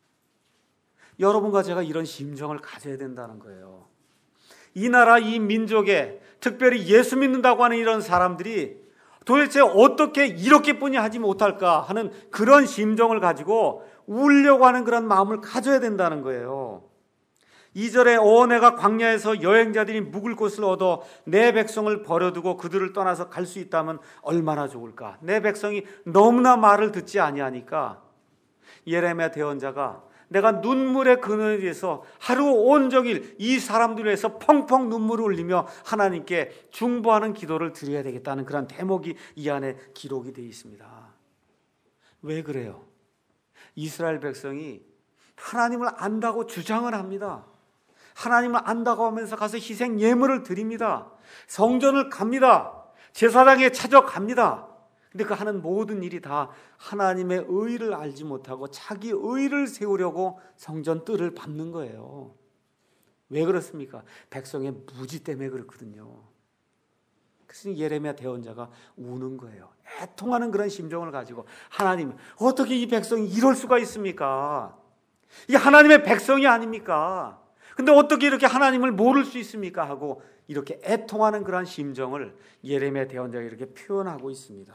여러분과 제가 이런 심정을 가져야 된다는 거예요. 이 나라 이 민족에 특별히 예수 믿는다고 하는 이런 사람들이 도대체 어떻게 이렇게뿐이 하지 못할까 하는 그런 심정을 가지고 울려고 하는 그런 마음을 가져야 된다는 거예요. 이 절에 오, 내가 광야에서 여행자들이 묵을 곳을 얻어 내 백성을 버려두고 그들을 떠나서 갈 수 있다면 얼마나 좋을까? 내 백성이 너무나 말을 듣지 아니하니까 예레미야 대언자가 내가 눈물의 근원에 대해서 하루 온종일 이 사람들을 위해서 펑펑 눈물을 흘리며 하나님께 중보하는 기도를 드려야 되겠다는 그런 대목이 이 안에 기록이 되어 있습니다. 왜 그래요? 이스라엘 백성이 하나님을 안다고 주장을 합니다. 하나님을 안다고 하면서 가서 희생 예물을 드립니다. 성전을 갑니다. 제사장에 찾아갑니다. 근데 그 하는 모든 일이 다 하나님의 의를 알지 못하고 자기 의를 세우려고 성전 뜰을 밟는 거예요. 왜 그렇습니까? 백성의 무지 때문에 그렇거든요. 그래서 예레미야 대언자가 우는 거예요. 애통하는 그런 심정을 가지고 하나님, 어떻게 이 백성이 이럴 수가 있습니까? 이게 하나님의 백성이 아닙니까? 근데 어떻게 이렇게 하나님을 모를 수 있습니까? 하고 이렇게 애통하는 그러한 심정을 예레미야 대언자가 이렇게 표현하고 있습니다.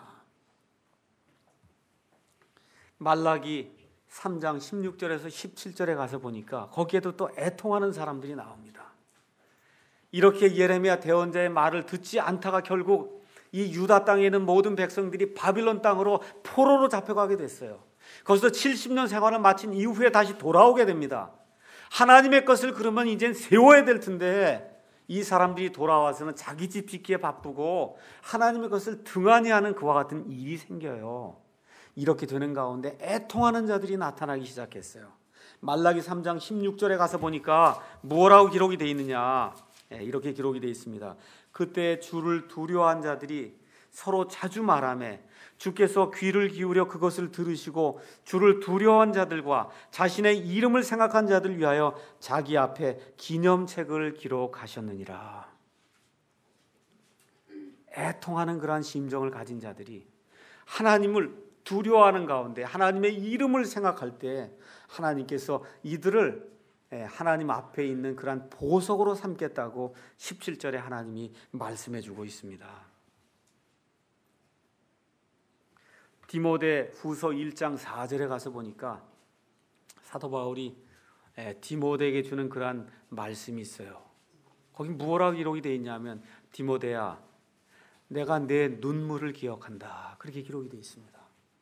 말라기 삼 장 십육 절에서 십칠 절에 가서 보니까 거기에도 또 애통하는 사람들이 나옵니다. 이렇게 예레미야 대언자의 말을 듣지 않다가 결국 이 유다 땅에 있는 모든 백성들이 바빌론 땅으로 포로로 잡혀가게 됐어요. 거기서 칠십 년 생활을 마친 이후에 다시 돌아오게 됩니다. 하나님의 것을 그러면 이젠 세워야 될 텐데 이 사람들이 돌아와서는 자기 집 짓기에 바쁘고 하나님의 것을 등한히 하는 그와 같은 일이 생겨요. 이렇게 되는 가운데 애통하는 자들이 나타나기 시작했어요. 말라기 삼 장 십육 절에 가서 보니까 뭐라고 기록이 되어 있느냐, 이렇게 기록이 되어 있습니다. 그때 주를 두려워한 자들이 서로 자주 말하며 주께서 귀를 기울여 그것을 들으시고 주를 두려워한 자들과 자신의 이름을 생각한 자들 위하여 자기 앞에 기념책을 기록하셨느니라. 애통하는 그러한 심정을 가진 자들이 하나님을 두려워하는 가운데 하나님의 이름을 생각할 때 하나님께서 이들을 하나님 앞에 있는 그러한 보석으로 삼겠다고 십칠 절에 하나님이 말씀해 주고 있습니다. 디모데 후서 일 장 사 절에 가서 보니까 사도 바울이 디모데에게 주는 그러한 말씀이 있어요. 거기 뭐라고 기록이 되어 있냐면 디모데야 내가 내 눈물을 기억한다, 그렇게 기록이 되어 있습니다.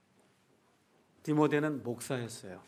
디모데는 목사였어요.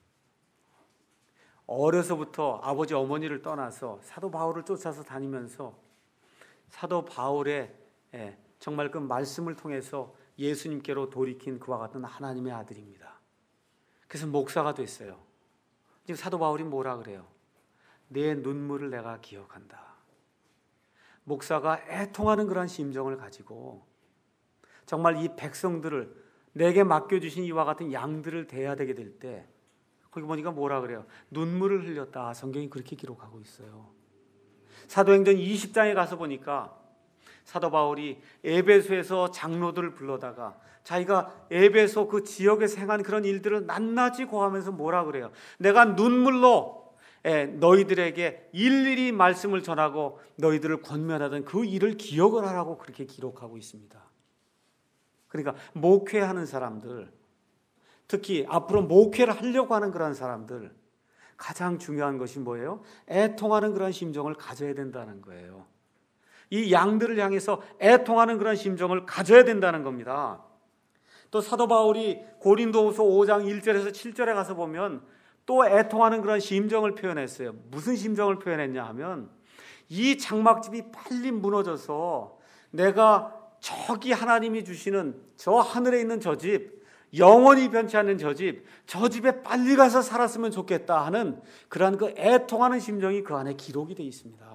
어려서부터 아버지 어머니를 떠나서 사도 바울을 쫓아서 다니면서 사도 바울의 정말 그 말씀을 통해서 예수님께로 돌이킨 그와 같은 하나님의 아들입니다. 그래서 목사가 됐어요. 지금 사도 바울이 뭐라 그래요? 내 눈물을 내가 기억한다. 목사가 애통하는 그런 심정을 가지고 정말 이 백성들을 내게 맡겨주신 이와 같은 양들을 대해야 되게 될 때 거기 보니까 뭐라 그래요? 눈물을 흘렸다. 성경이 그렇게 기록하고 있어요. 사도행전 이십 장에 가서 보니까 사도 바울이 에베소에서 장로들을 불러다가 자기가 에베소 그 지역에서 행한 그런 일들을 낱낱이 고하면서 뭐라 그래요? 내가 눈물로 너희들에게 일일이 말씀을 전하고 너희들을 권면하던 그 일을 기억을 하라고 그렇게 기록하고 있습니다. 그러니까 목회하는 사람들, 특히 앞으로 목회를 하려고 하는 그런 사람들, 가장 중요한 것이 뭐예요? 애통하는 그런 심정을 가져야 된다는 거예요. 이 양들을 향해서 애통하는 그런 심정을 가져야 된다는 겁니다. 또 사도 바울이 고린도후서 오 장 일 절에서 칠 절에 가서 보면 또 애통하는 그런 심정을 표현했어요. 무슨 심정을 표현했냐 하면 이 장막집이 빨리 무너져서 내가 저기 하나님이 주시는 저 하늘에 있는 저 집, 영원히 변치 않는 저 집, 저 집에 빨리 가서 살았으면 좋겠다 하는 그러한 그 애통하는 심정이 그 안에 기록이 되어 있습니다.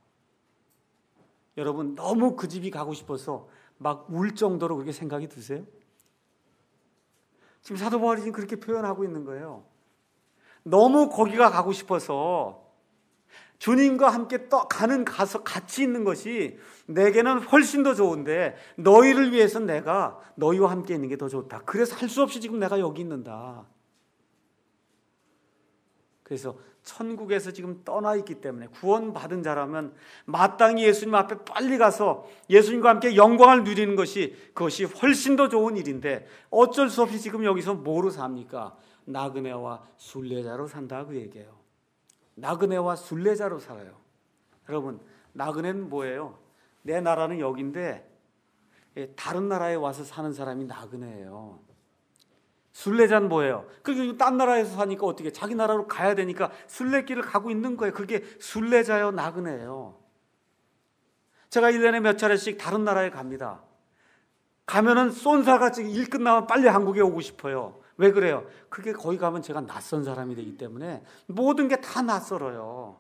여러분 너무 그 집이 가고 싶어서 막 울 정도로 그렇게 생각이 드세요? 지금 사도 바울이 지금 그렇게 표현하고 있는 거예요. 너무 거기가 가고 싶어서 주님과 함께 떠 가는 가서 같이 있는 것이 내게는 훨씬 더 좋은데 너희를 위해서 내가 너희와 함께 있는 게 더 좋다. 그래서 할 수 없이 지금 내가 여기 있는다. 그래서 천국에서 지금 떠나 있기 때문에 구원받은 자라면 마땅히 예수님 앞에 빨리 가서 예수님과 함께 영광을 누리는 것이 그것이 훨씬 더 좋은 일인데 어쩔 수 없이 지금 여기서 뭐로 삽니까? 나그네와 순례자로 산다 그 얘기예요. 나그네와 순례자로 살아요. 여러분 나그네는 뭐예요? 내 나라는 여기인데 다른 나라에 와서 사는 사람이 나그네예요. 순례자는 뭐예요? 그게 딴 나라에서 사니까 어떻게 자기 나라로 가야 되니까 순례길을 가고 있는 거예요. 그게 순례자요 나그네예요. 제가 일 년에 몇 차례씩 다른 나라에 갑니다. 가면은 쏜살같이 일 끝나면 빨리 한국에 오고 싶어요. 왜 그래요? 그게 거기 가면 제가 낯선 사람이 되기 때문에 모든 게 다 낯설어요.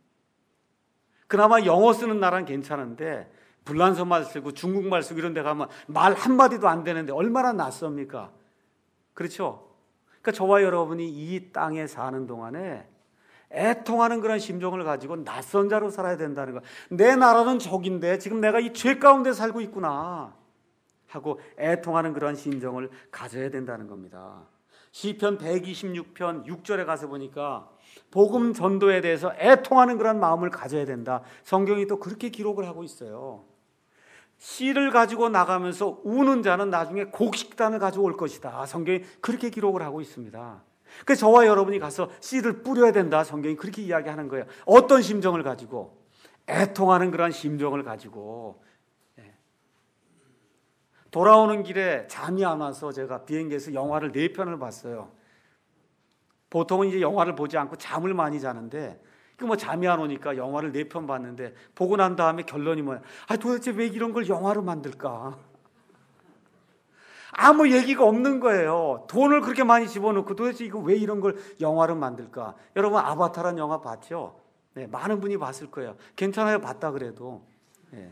그나마 영어 쓰는 나라는 괜찮은데 불란서말 쓰고 중국말 쓰고 이런 데 가면 말 한마디도 안 되는데 얼마나 낯섭니까? 그렇죠? 그러니까 저와 여러분이 이 땅에 사는 동안에 애통하는 그런 심정을 가지고 낯선 자로 살아야 된다는 거야. 내 나라는 저긴데 지금 내가 이 죄 가운데 살고 있구나 하고 애통하는 그런 심정을 가져야 된다는 겁니다. 시편 백이십육 편 육 절에 가서 보니까 복음 전도에 대해서 애통하는 그런 마음을 가져야 된다. 성경이 또 그렇게 기록을 하고 있어요. 씨를 가지고 나가면서 우는 자는 나중에 곡식단을 가지고 올 것이다. 성경이 그렇게 기록을 하고 있습니다. 그래서 저와 여러분이 가서 씨를 뿌려야 된다. 성경이 그렇게 이야기하는 거예요. 어떤 심정을 가지고? 애통하는 그런 심정을 가지고. 돌아오는 길에 잠이 안 와서 제가 비행기에서 영화를 네 편을 봤어요. 보통은 이제 영화를 보지 않고 잠을 많이 자는데 그 뭐 잠이 안 오니까 영화를 네 편 봤는데 보고 난 다음에 결론이 뭐야? 아, 도대체 왜 이런 걸 영화로 만들까? 아무 얘기가 없는 거예요. 돈을 그렇게 많이 집어넣고 도대체 이거 왜 이런 걸 영화로 만들까? 여러분 아바타라는 영화 봤죠? 네, 많은 분이 봤을 거예요. 괜찮아요, 봤다 그래도. 네.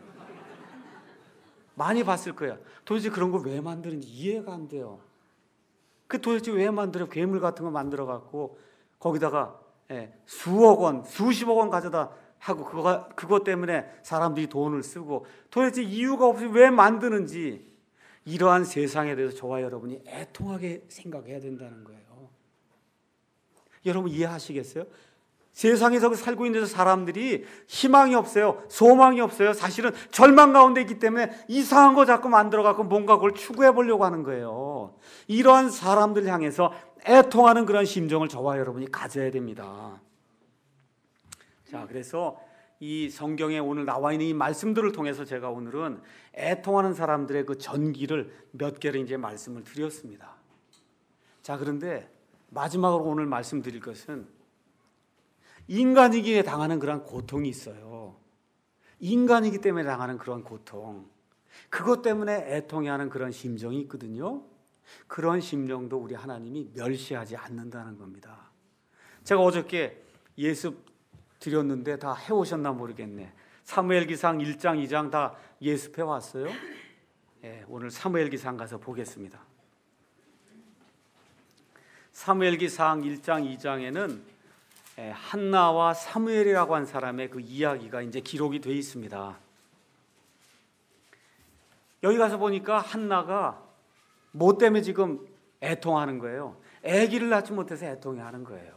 많이 봤을 거예요. 도대체 그런 걸 왜 만드는지 이해가 안 돼요. 그 도대체 왜 만들어? 괴물 같은 거 만들어 갖고 거기다가 예, 수억 원, 수십억 원 가져다 하고 그거 그것 때문에 사람들이 돈을 쓰고 도대체 이유가 없이 왜 만드는지 이러한 세상에 대해서 저와 여러분이 애통하게 생각해야 된다는 거예요. 여러분 이해하시겠어요? 세상에서 살고 있는 사람들이 희망이 없어요. 소망이 없어요. 사실은 절망 가운데 있기 때문에 이상한 거 자꾸 만들어갖고 뭔가 그걸 추구해 보려고 하는 거예요. 이러한 사람들 향해서 애통하는 그런 심정을 저와 여러분이 가져야 됩니다. 자, 그래서 이 성경에 오늘 나와 있는 이 말씀들을 통해서 제가 오늘은 애통하는 사람들의 그 전기를 몇 개를 이제 말씀을 드렸습니다. 자, 그런데 마지막으로 오늘 말씀드릴 것은 인간이기에 당하는 그런 고통이 있어요. 인간이기 때문에 당하는 그런 고통. 그것 때문에 애통해하는 그런 심정이 있거든요. 그런 심정도 우리 하나님이 멸시하지 않는다는 겁니다. 제가 어저께 예습 드렸는데 다 해오셨나 모르겠네. 사무엘기상 일 장 이 장 다 예습해 왔어요? 네, 오늘 사무엘기상 가서 보겠습니다. 사무엘기상 일 장 이 장에는 한나와 사무엘이라고 한 사람의 그 이야기가 이제 기록이 되어 있습니다. 여기 가서 보니까 한나가 뭐 때문에 지금 애통하는 거예요? 아기를 낳지 못해서 애통해하는 거예요.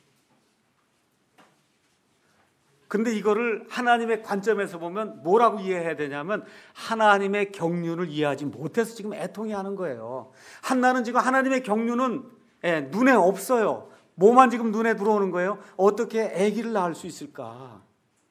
근데 이거를 하나님의 관점에서 보면 뭐라고 이해해야 되냐면 하나님의 경륜을 이해하지 못해서 지금 애통해하는 거예요. 한나는 지금 하나님의 경륜은 눈에 없어요. 뭐만 지금 눈에 들어오는 거예요? 어떻게 아기를 낳을 수 있을까?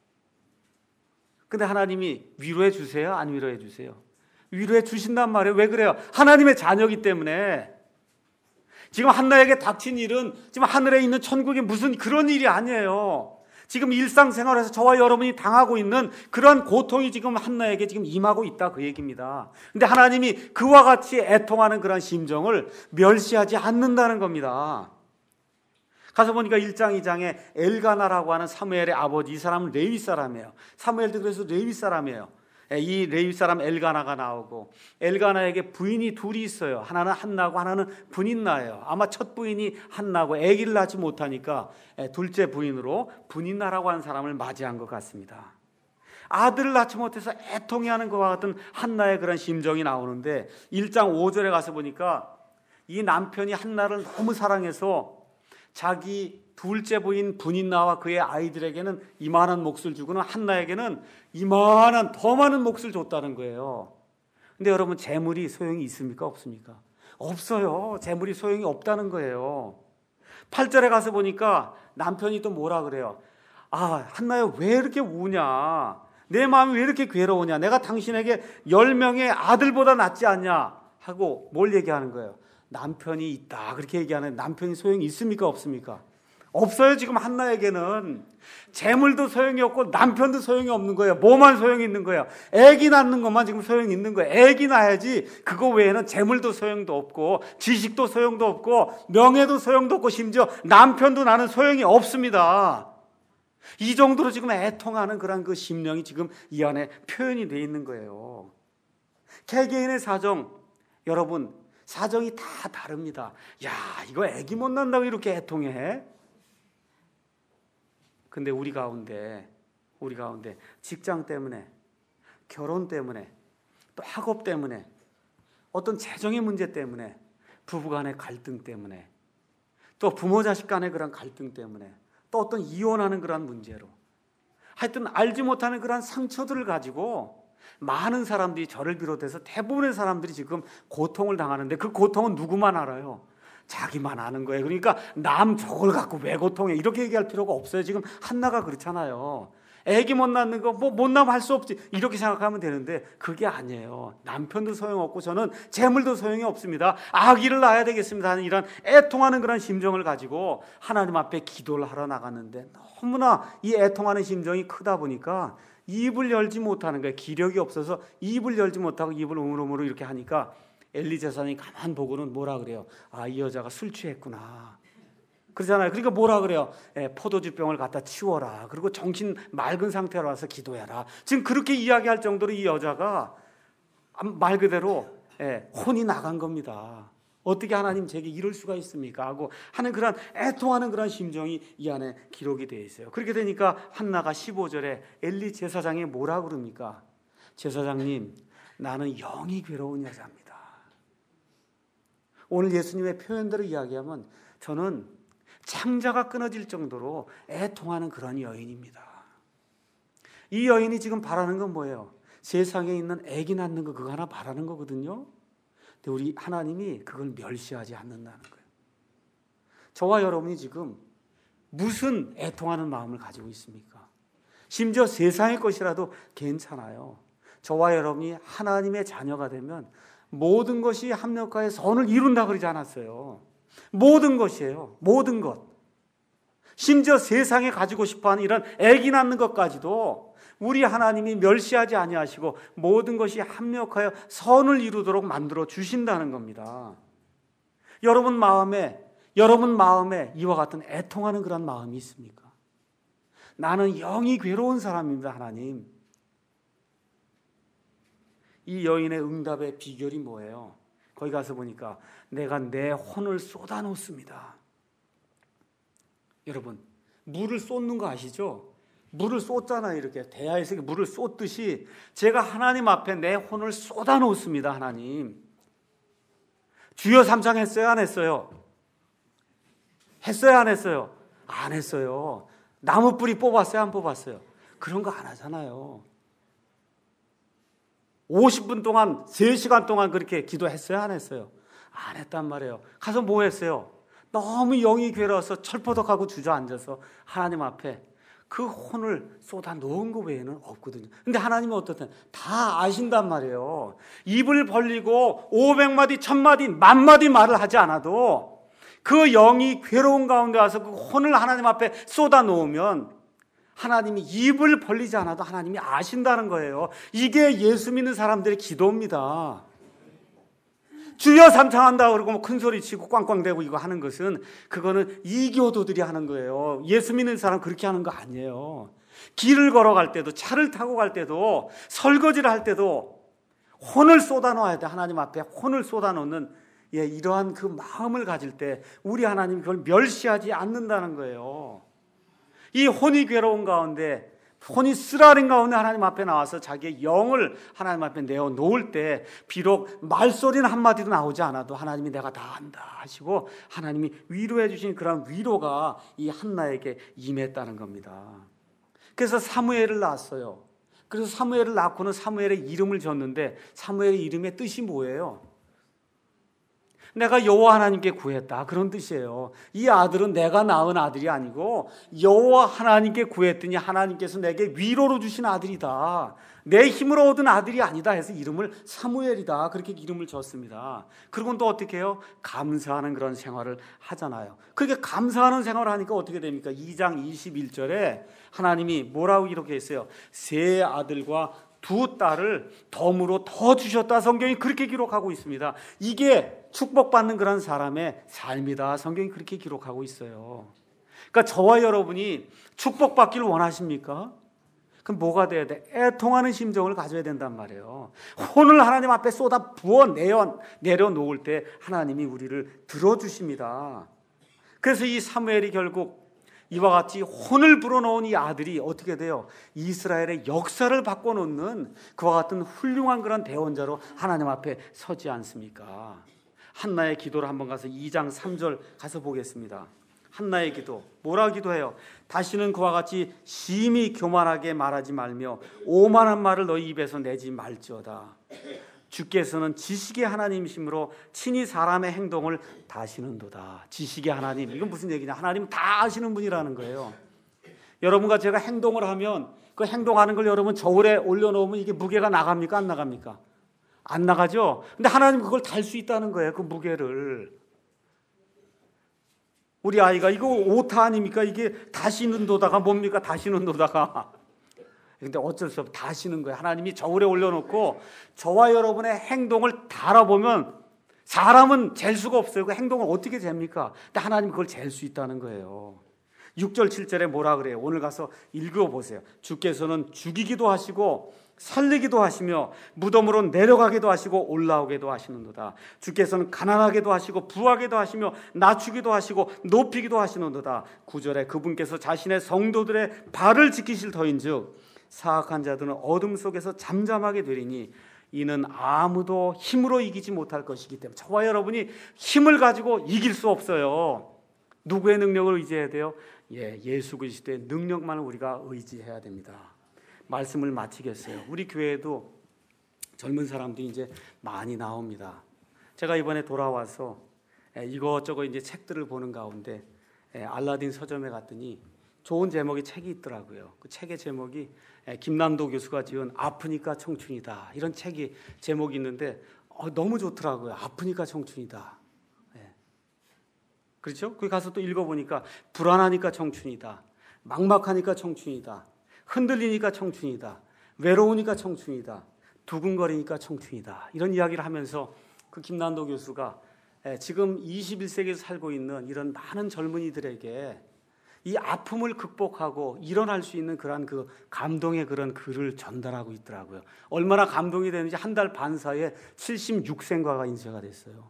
근데 하나님이 위로해 주세요? 안 위로해 주세요? 위로해 주신단 말이에요. 왜 그래요? 하나님의 자녀이기 때문에. 지금 한나에게 닥친 일은 지금 하늘에 있는 천국에 무슨 그런 일이 아니에요. 지금 일상생활에서 저와 여러분이 당하고 있는 그런 고통이 지금 한나에게 지금 임하고 있다 그 얘기입니다. 근데 하나님이 그와 같이 애통하는 그런 심정을 멸시하지 않는다는 겁니다. 가서 보니까 일 장 이 장에 엘가나라고 하는 사무엘의 아버지, 이 사람은 레위 사람이에요. 사무엘도 그래서 레위 사람이에요. 이 레위 사람 엘가나가 나오고 엘가나에게 부인이 둘이 있어요. 하나는 한나고 하나는 분인나예요. 아마 첫 부인이 한나고 아기를 낳지 못하니까 둘째 부인으로 분인나라고 하는 사람을 맞이한 것 같습니다. 아들을 낳지 못해서 애통해하는 것과 같은 한나의 그런 심정이 나오는데 일 장 오 절에 가서 보니까 이 남편이 한나를 너무 사랑해서 자기 둘째 부인 분인나와 그의 아이들에게는 이만한 몫을 주고는 한나에게는 이만한 더 많은 몫을 줬다는 거예요. 근데 여러분 재물이 소용이 있습니까? 없습니까? 없어요. 재물이 소용이 없다는 거예요. 팔 절에 가서 보니까 남편이 또 뭐라 그래요? 아, 한나야 왜 이렇게 우냐? 내 마음이 왜 이렇게 괴로우냐? 내가 당신에게 열 명의 아들보다 낫지 않냐? 하고 뭘 얘기하는 거예요? 남편이 있다 그렇게 얘기하는 남편이 소용이 있습니까? 없습니까? 없어요. 지금 한나에게는 재물도 소용이 없고 남편도 소용이 없는 거예요. 뭐만 소용이 있는 거예요? 아기 낳는 것만 지금 소용이 있는 거예요. 아기 낳아야지. 그거 외에는 재물도 소용도 없고 지식도 소용도 없고 명예도 소용도 없고 심지어 남편도 나는 소용이 없습니다. 이 정도로 지금 애통하는 그런 그 심령이 지금 이 안에 표현이 되어 있는 거예요. 개개인의 사정, 여러분 사정이 다 다릅니다. 야, 이거 아기 못 낳는다고 이렇게 애통해? 근데 우리 가운데, 우리 가운데 직장 때문에, 결혼 때문에, 또 학업 때문에, 어떤 재정의 문제 때문에, 부부간의 갈등 때문에 또 부모 자식 간의 그런 갈등 때문에, 또 어떤 이혼하는 그런 문제로, 하여튼 알지 못하는 그런 상처들을 가지고 많은 사람들이, 저를 비롯해서 대부분의 사람들이 지금 고통을 당하는데, 그 고통은 누구만 알아요? 자기만 아는 거예요. 그러니까 남 저걸 갖고 왜 고통해, 이렇게 얘기할 필요가 없어요. 지금 한나가 그렇잖아요. 애기 못 낳는 거 뭐 못 낳으면 할 수 없지, 이렇게 생각하면 되는데 그게 아니에요. 남편도 소용없고 저는 재물도 소용이 없습니다. 아기를 낳아야 되겠습니다 하는 이런 애통하는 그런 심정을 가지고 하나님 앞에 기도를 하러 나갔는데, 너무나 이 애통하는 심정이 크다 보니까 입을 열지 못하는 거예요. 기력이 없어서 입을 열지 못하고 입을 우물우물 이렇게 하니까 엘리 제사장이 가만 보고는 뭐라 그래요? 아, 이 여자가 술 취했구나, 그러잖아요. 그러니까 뭐라 그래요? 예, 포도주병을 갖다 치워라, 그리고 정신 맑은 상태로 와서 기도해라. 지금 그렇게 이야기할 정도로 이 여자가 말 그대로 예, 혼이 나간 겁니다. 어떻게 하나님 제게 이럴 수가 있습니까? 하고 하는 그런 애통하는 그런 심정이 이 안에 기록이 되어 있어요. 그렇게 되니까 한나가 십오 절에 엘리 제사장이 뭐라 그럽니까? 제사장님, 나는 영이 괴로운 여자입니다. 오늘 예수님의 표현대로 이야기하면 저는 창자가 끊어질 정도로 애통하는 그런 여인입니다. 이 여인이 지금 바라는 건 뭐예요? 세상에 있는 아기 낳는 거, 그거 하나 바라는 거거든요. 근데 우리 하나님이 그걸 멸시하지 않는다는 거예요. 저와 여러분이 지금 무슨 애통하는 마음을 가지고 있습니까? 심지어 세상의 것이라도 괜찮아요. 저와 여러분이 하나님의 자녀가 되면 모든 것이 합력하여 선을 이룬다 그러지 않았어요? 모든 것이에요. 모든 것. 심지어 세상에 가지고 싶어하는 이런 애기 낳는 것까지도 우리 하나님이 멸시하지 아니하시고 모든 것이 합력하여 선을 이루도록 만들어 주신다는 겁니다. 여러분 마음에 여러분 마음에 이와 같은 애통하는 그런 마음이 있습니까? 나는 영이 괴로운 사람입니다, 하나님. 이 여인의 응답의 비결이 뭐예요? 거기 가서 보니까 내가 내 혼을 쏟아놓습니다. 여러분, 물을 쏟는 거 아시죠? 물을 쏟잖아요. 이렇게 대야에서 물을 쏟듯이 제가 하나님 앞에 내 혼을 쏟아놓습니다. 하나님, 주여 삼창 했어요? 안 했어요? 했어요? 안 했어요? 안 했어요. 나무 뿌리 뽑았어요? 안 뽑았어요? 그런 거 안 하잖아요. 오십 분 동안, 세 시간 동안 그렇게 기도했어요? 안 했어요? 안 했단 말이에요. 가서 뭐 했어요? 너무 영이 괴로워서 철포덕하고 주저앉아서 하나님 앞에 그 혼을 쏟아 놓은 것 외에는 없거든요. 근데 하나님은 어떻든 다 아신단 말이에요. 입을 벌리고 오백 마디, 천 마디, 만 마디 말을 하지 않아도 그 영이 괴로운 가운데 와서 그 혼을 하나님 앞에 쏟아 놓으면 하나님이 입을 벌리지 않아도 하나님이 아신다는 거예요. 이게 예수 믿는 사람들의 기도입니다. 주여 삼창한다 그러고 뭐 큰 소리 치고 꽝꽝대고 이거 하는 것은, 그거는 이교도들이 하는 거예요. 예수 믿는 사람 그렇게 하는 거 아니에요. 길을 걸어갈 때도, 차를 타고 갈 때도, 설거지를 할 때도 혼을 쏟아놓아야 돼. 하나님 앞에 혼을 쏟아놓는, 예, 이러한 그 마음을 가질 때 우리 하나님이 그걸 멸시하지 않는다는 거예요. 이 혼이 괴로운 가운데, 혼이 쓰라린 가운데 하나님 앞에 나와서 자기의 영을 하나님 앞에 내어 놓을 때, 비록 말소리는 한마디도 나오지 않아도 하나님이 내가 다 안다 하시고 하나님이 위로해 주신 그런 위로가 이 한나에게 임했다는 겁니다. 그래서 사무엘을 낳았어요. 그래서 사무엘을 낳고는 사무엘의 이름을 줬는데, 사무엘의 이름의 뜻이 뭐예요? 내가 여호와 하나님께 구했다, 그런 뜻이에요. 이 아들은 내가 낳은 아들이 아니고 여호와 하나님께 구했더니 하나님께서 내게 위로로 주신 아들이다, 내 힘으로 얻은 아들이 아니다 해서 이름을 사무엘이다, 그렇게 이름을 줬습니다. 그리고 또 어떻게 해요? 감사하는 그런 생활을 하잖아요. 그렇게 감사하는 생활을 하니까 어떻게 됩니까? 이 장 이십일 절에 하나님이 뭐라고 이렇게 했어요? 세 아들과 두 딸을 덤으로 더 주셨다, 성경이 그렇게 기록하고 있습니다. 이게 축복받는 그런 사람의 삶이다, 성경이 그렇게 기록하고 있어요. 그러니까 저와 여러분이 축복받기를 원하십니까? 그럼 뭐가 돼야 돼? 애통하는 심정을 가져야 된단 말이에요. 혼을 하나님 앞에 쏟아 부어 내어, 내려놓을 때 하나님이 우리를 들어주십니다. 그래서 이 사무엘이 결국 이와 같이 혼을 불어넣은 이 아들이 어떻게 돼요? 이스라엘의 역사를 바꿔놓는 그와 같은 훌륭한 그런 대원자로 하나님 앞에 서지 않습니까? 한나의 기도를 한번 가서 이 장 삼 절 가서 보겠습니다. 한나의 기도 뭐라 기도해요? 다시는 그와 같이 심히 교만하게 말하지 말며 오만한 말을 너희 입에서 내지 말지어다. 주께서는 지식의 하나님이시므로 친히 사람의 행동을 다시는도다. 지식의 하나님, 이건 무슨 얘기냐? 하나님 다 아시는 분이라는 거예요. 여러분과 제가 행동을 하면 그 행동하는 걸 여러분 저울에 올려놓으면 이게 무게가 나갑니까? 안 나갑니까? 안 나가죠? 근데 하나님 그걸 달 수 있다는 거예요. 그 무게를. 우리 아이가 이거 오타 아닙니까? 이게 다시는 도다가 뭡니까? 다시는 도다가. 근데 어쩔 수 없어. 다시는 거예요. 하나님이 저울에 올려놓고 저와 여러분의 행동을 달아보면 사람은 잴 수가 없어요. 그 행동을 어떻게 잽니까? 근데 하나님 그걸 잴 수 있다는 거예요. 육 절 칠 절에 뭐라 그래요? 오늘 가서 읽어보세요. 주께서는 죽이기도 하시고 살리기도 하시며 무덤으로 내려가기도 하시고 올라오기도 하시는도다. 주께서는 가난하게도 하시고 부하게도 하시며 낮추기도 하시고 높이기도 하시는도다. 구 절에 그분께서 자신의 성도들의 발을 지키실 터인즉 사악한 자들은 어둠 속에서 잠잠하게 되리니 이는 아무도 힘으로 이기지 못할 것이기 때문에. 저와 여러분이 힘을 가지고 이길 수 없어요. 누구의 능력을 의지해야 돼요? 예, 예수 그리스도의 능력만을 우리가 의지해야 됩니다. 말씀을 마치겠어요. 우리 교회에도 젊은 사람들이 이제 많이 나옵니다. 제가 이번에 돌아와서 이것저것 이제 책들을 보는 가운데 알라딘 서점에 갔더니 좋은 제목의 책이 있더라고요. 그 책의 제목이 김남도 교수가 지은 아프니까 청춘이다. 이런 책이 제목이 있는데 어, 너무 좋더라고요. 아프니까 청춘이다. 예. 그렇죠? 거기 가서 또 읽어보니까 불안하니까 청춘이다. 막막하니까 청춘이다. 흔들리니까 청춘이다. 외로우니까 청춘이다. 두근거리니까 청춘이다. 이런 이야기를 하면서 그 김남도 교수가 지금 이십일 세기에서 살고 있는 이런 많은 젊은이들에게 이 아픔을 극복하고 일어날 수 있는 그런 그 감동의 그런 글을 전달하고 있더라고요. 얼마나 감동이 되는지 한 달 반 사이에 칠십육 생과가 인쇄가 됐어요.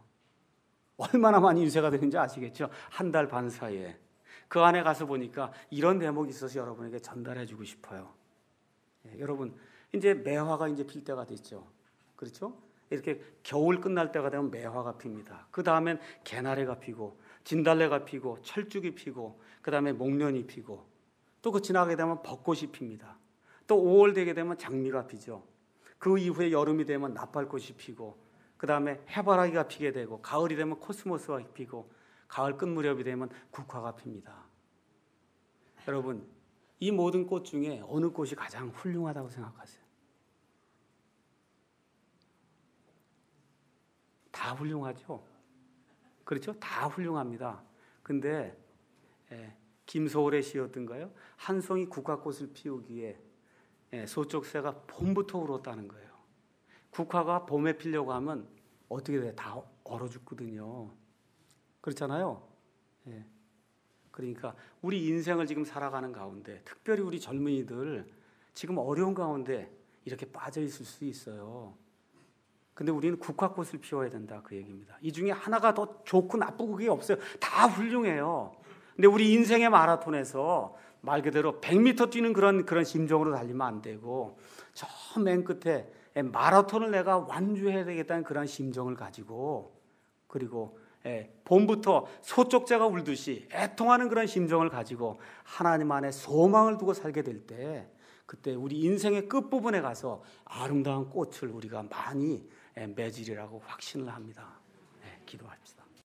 얼마나 많이 인쇄가 되는지 아시겠죠? 한 달 반 사이에. 그 안에 가서 보니까 이런 대목이 있어서 여러분에게 전달해 주고 싶어요. 예, 여러분 이제 매화가 이제 필 때가 됐죠. 그렇죠? 이렇게 겨울 끝날 때가 되면 매화가 핍니다. 그 다음엔 개나리가 피고 진달래가 피고 철쭉이 피고 그 다음에 목련이 피고 또 그 지나게 되면 벚꽃이 핍니다. 또 오월 되게 되면 장미가 피죠. 그 이후에 여름이 되면 나팔꽃이 피고 그 다음에 해바라기가 피게 되고 가을이 되면 코스모스가 피고 가을 끝 무렵이 되면 국화가 핍니다. 여러분 이 모든 꽃 중에 어느 꽃이 가장 훌륭하다고 생각하세요? 다 훌륭하죠? 그렇죠? 다 훌륭합니다. 근데 예, 김소월의 시였던가요? 한 송이 국화꽃을 피우기에 예, 소쪽새가 봄부터 울었다는 거예요. 국화가 봄에 피려고 하면 어떻게 돼? 다 얼어 죽거든요. 그렇잖아요. 예. 그러니까 우리 인생을 지금 살아가는 가운데 특별히 우리 젊은이들 지금 어려운 가운데 이렇게 빠져 있을 수 있어요. 근데 우리는 국화꽃을 피워야 된다 그 얘기입니다. 이 중에 하나가 더 좋고 나쁘고 그게 없어요. 다 훌륭해요. 근데 우리 인생의 마라톤에서 말 그대로 백 미터 뛰는 그런 그런 심정으로 달리면 안 되고 저 맨 끝에 마라톤을 내가 완주해야 되겠다는 그런 심정을 가지고 그리고 예, 봄부터 소쪽새가 울듯이 애통하는 그런 심정을 가지고 하나님 안에 소망을 두고 살게 될 때 그때 우리 인생의 끝부분에 가서 아름다운 꽃을 우리가 많이 맺으리라고 확신을 합니다. 네, 기도합시다.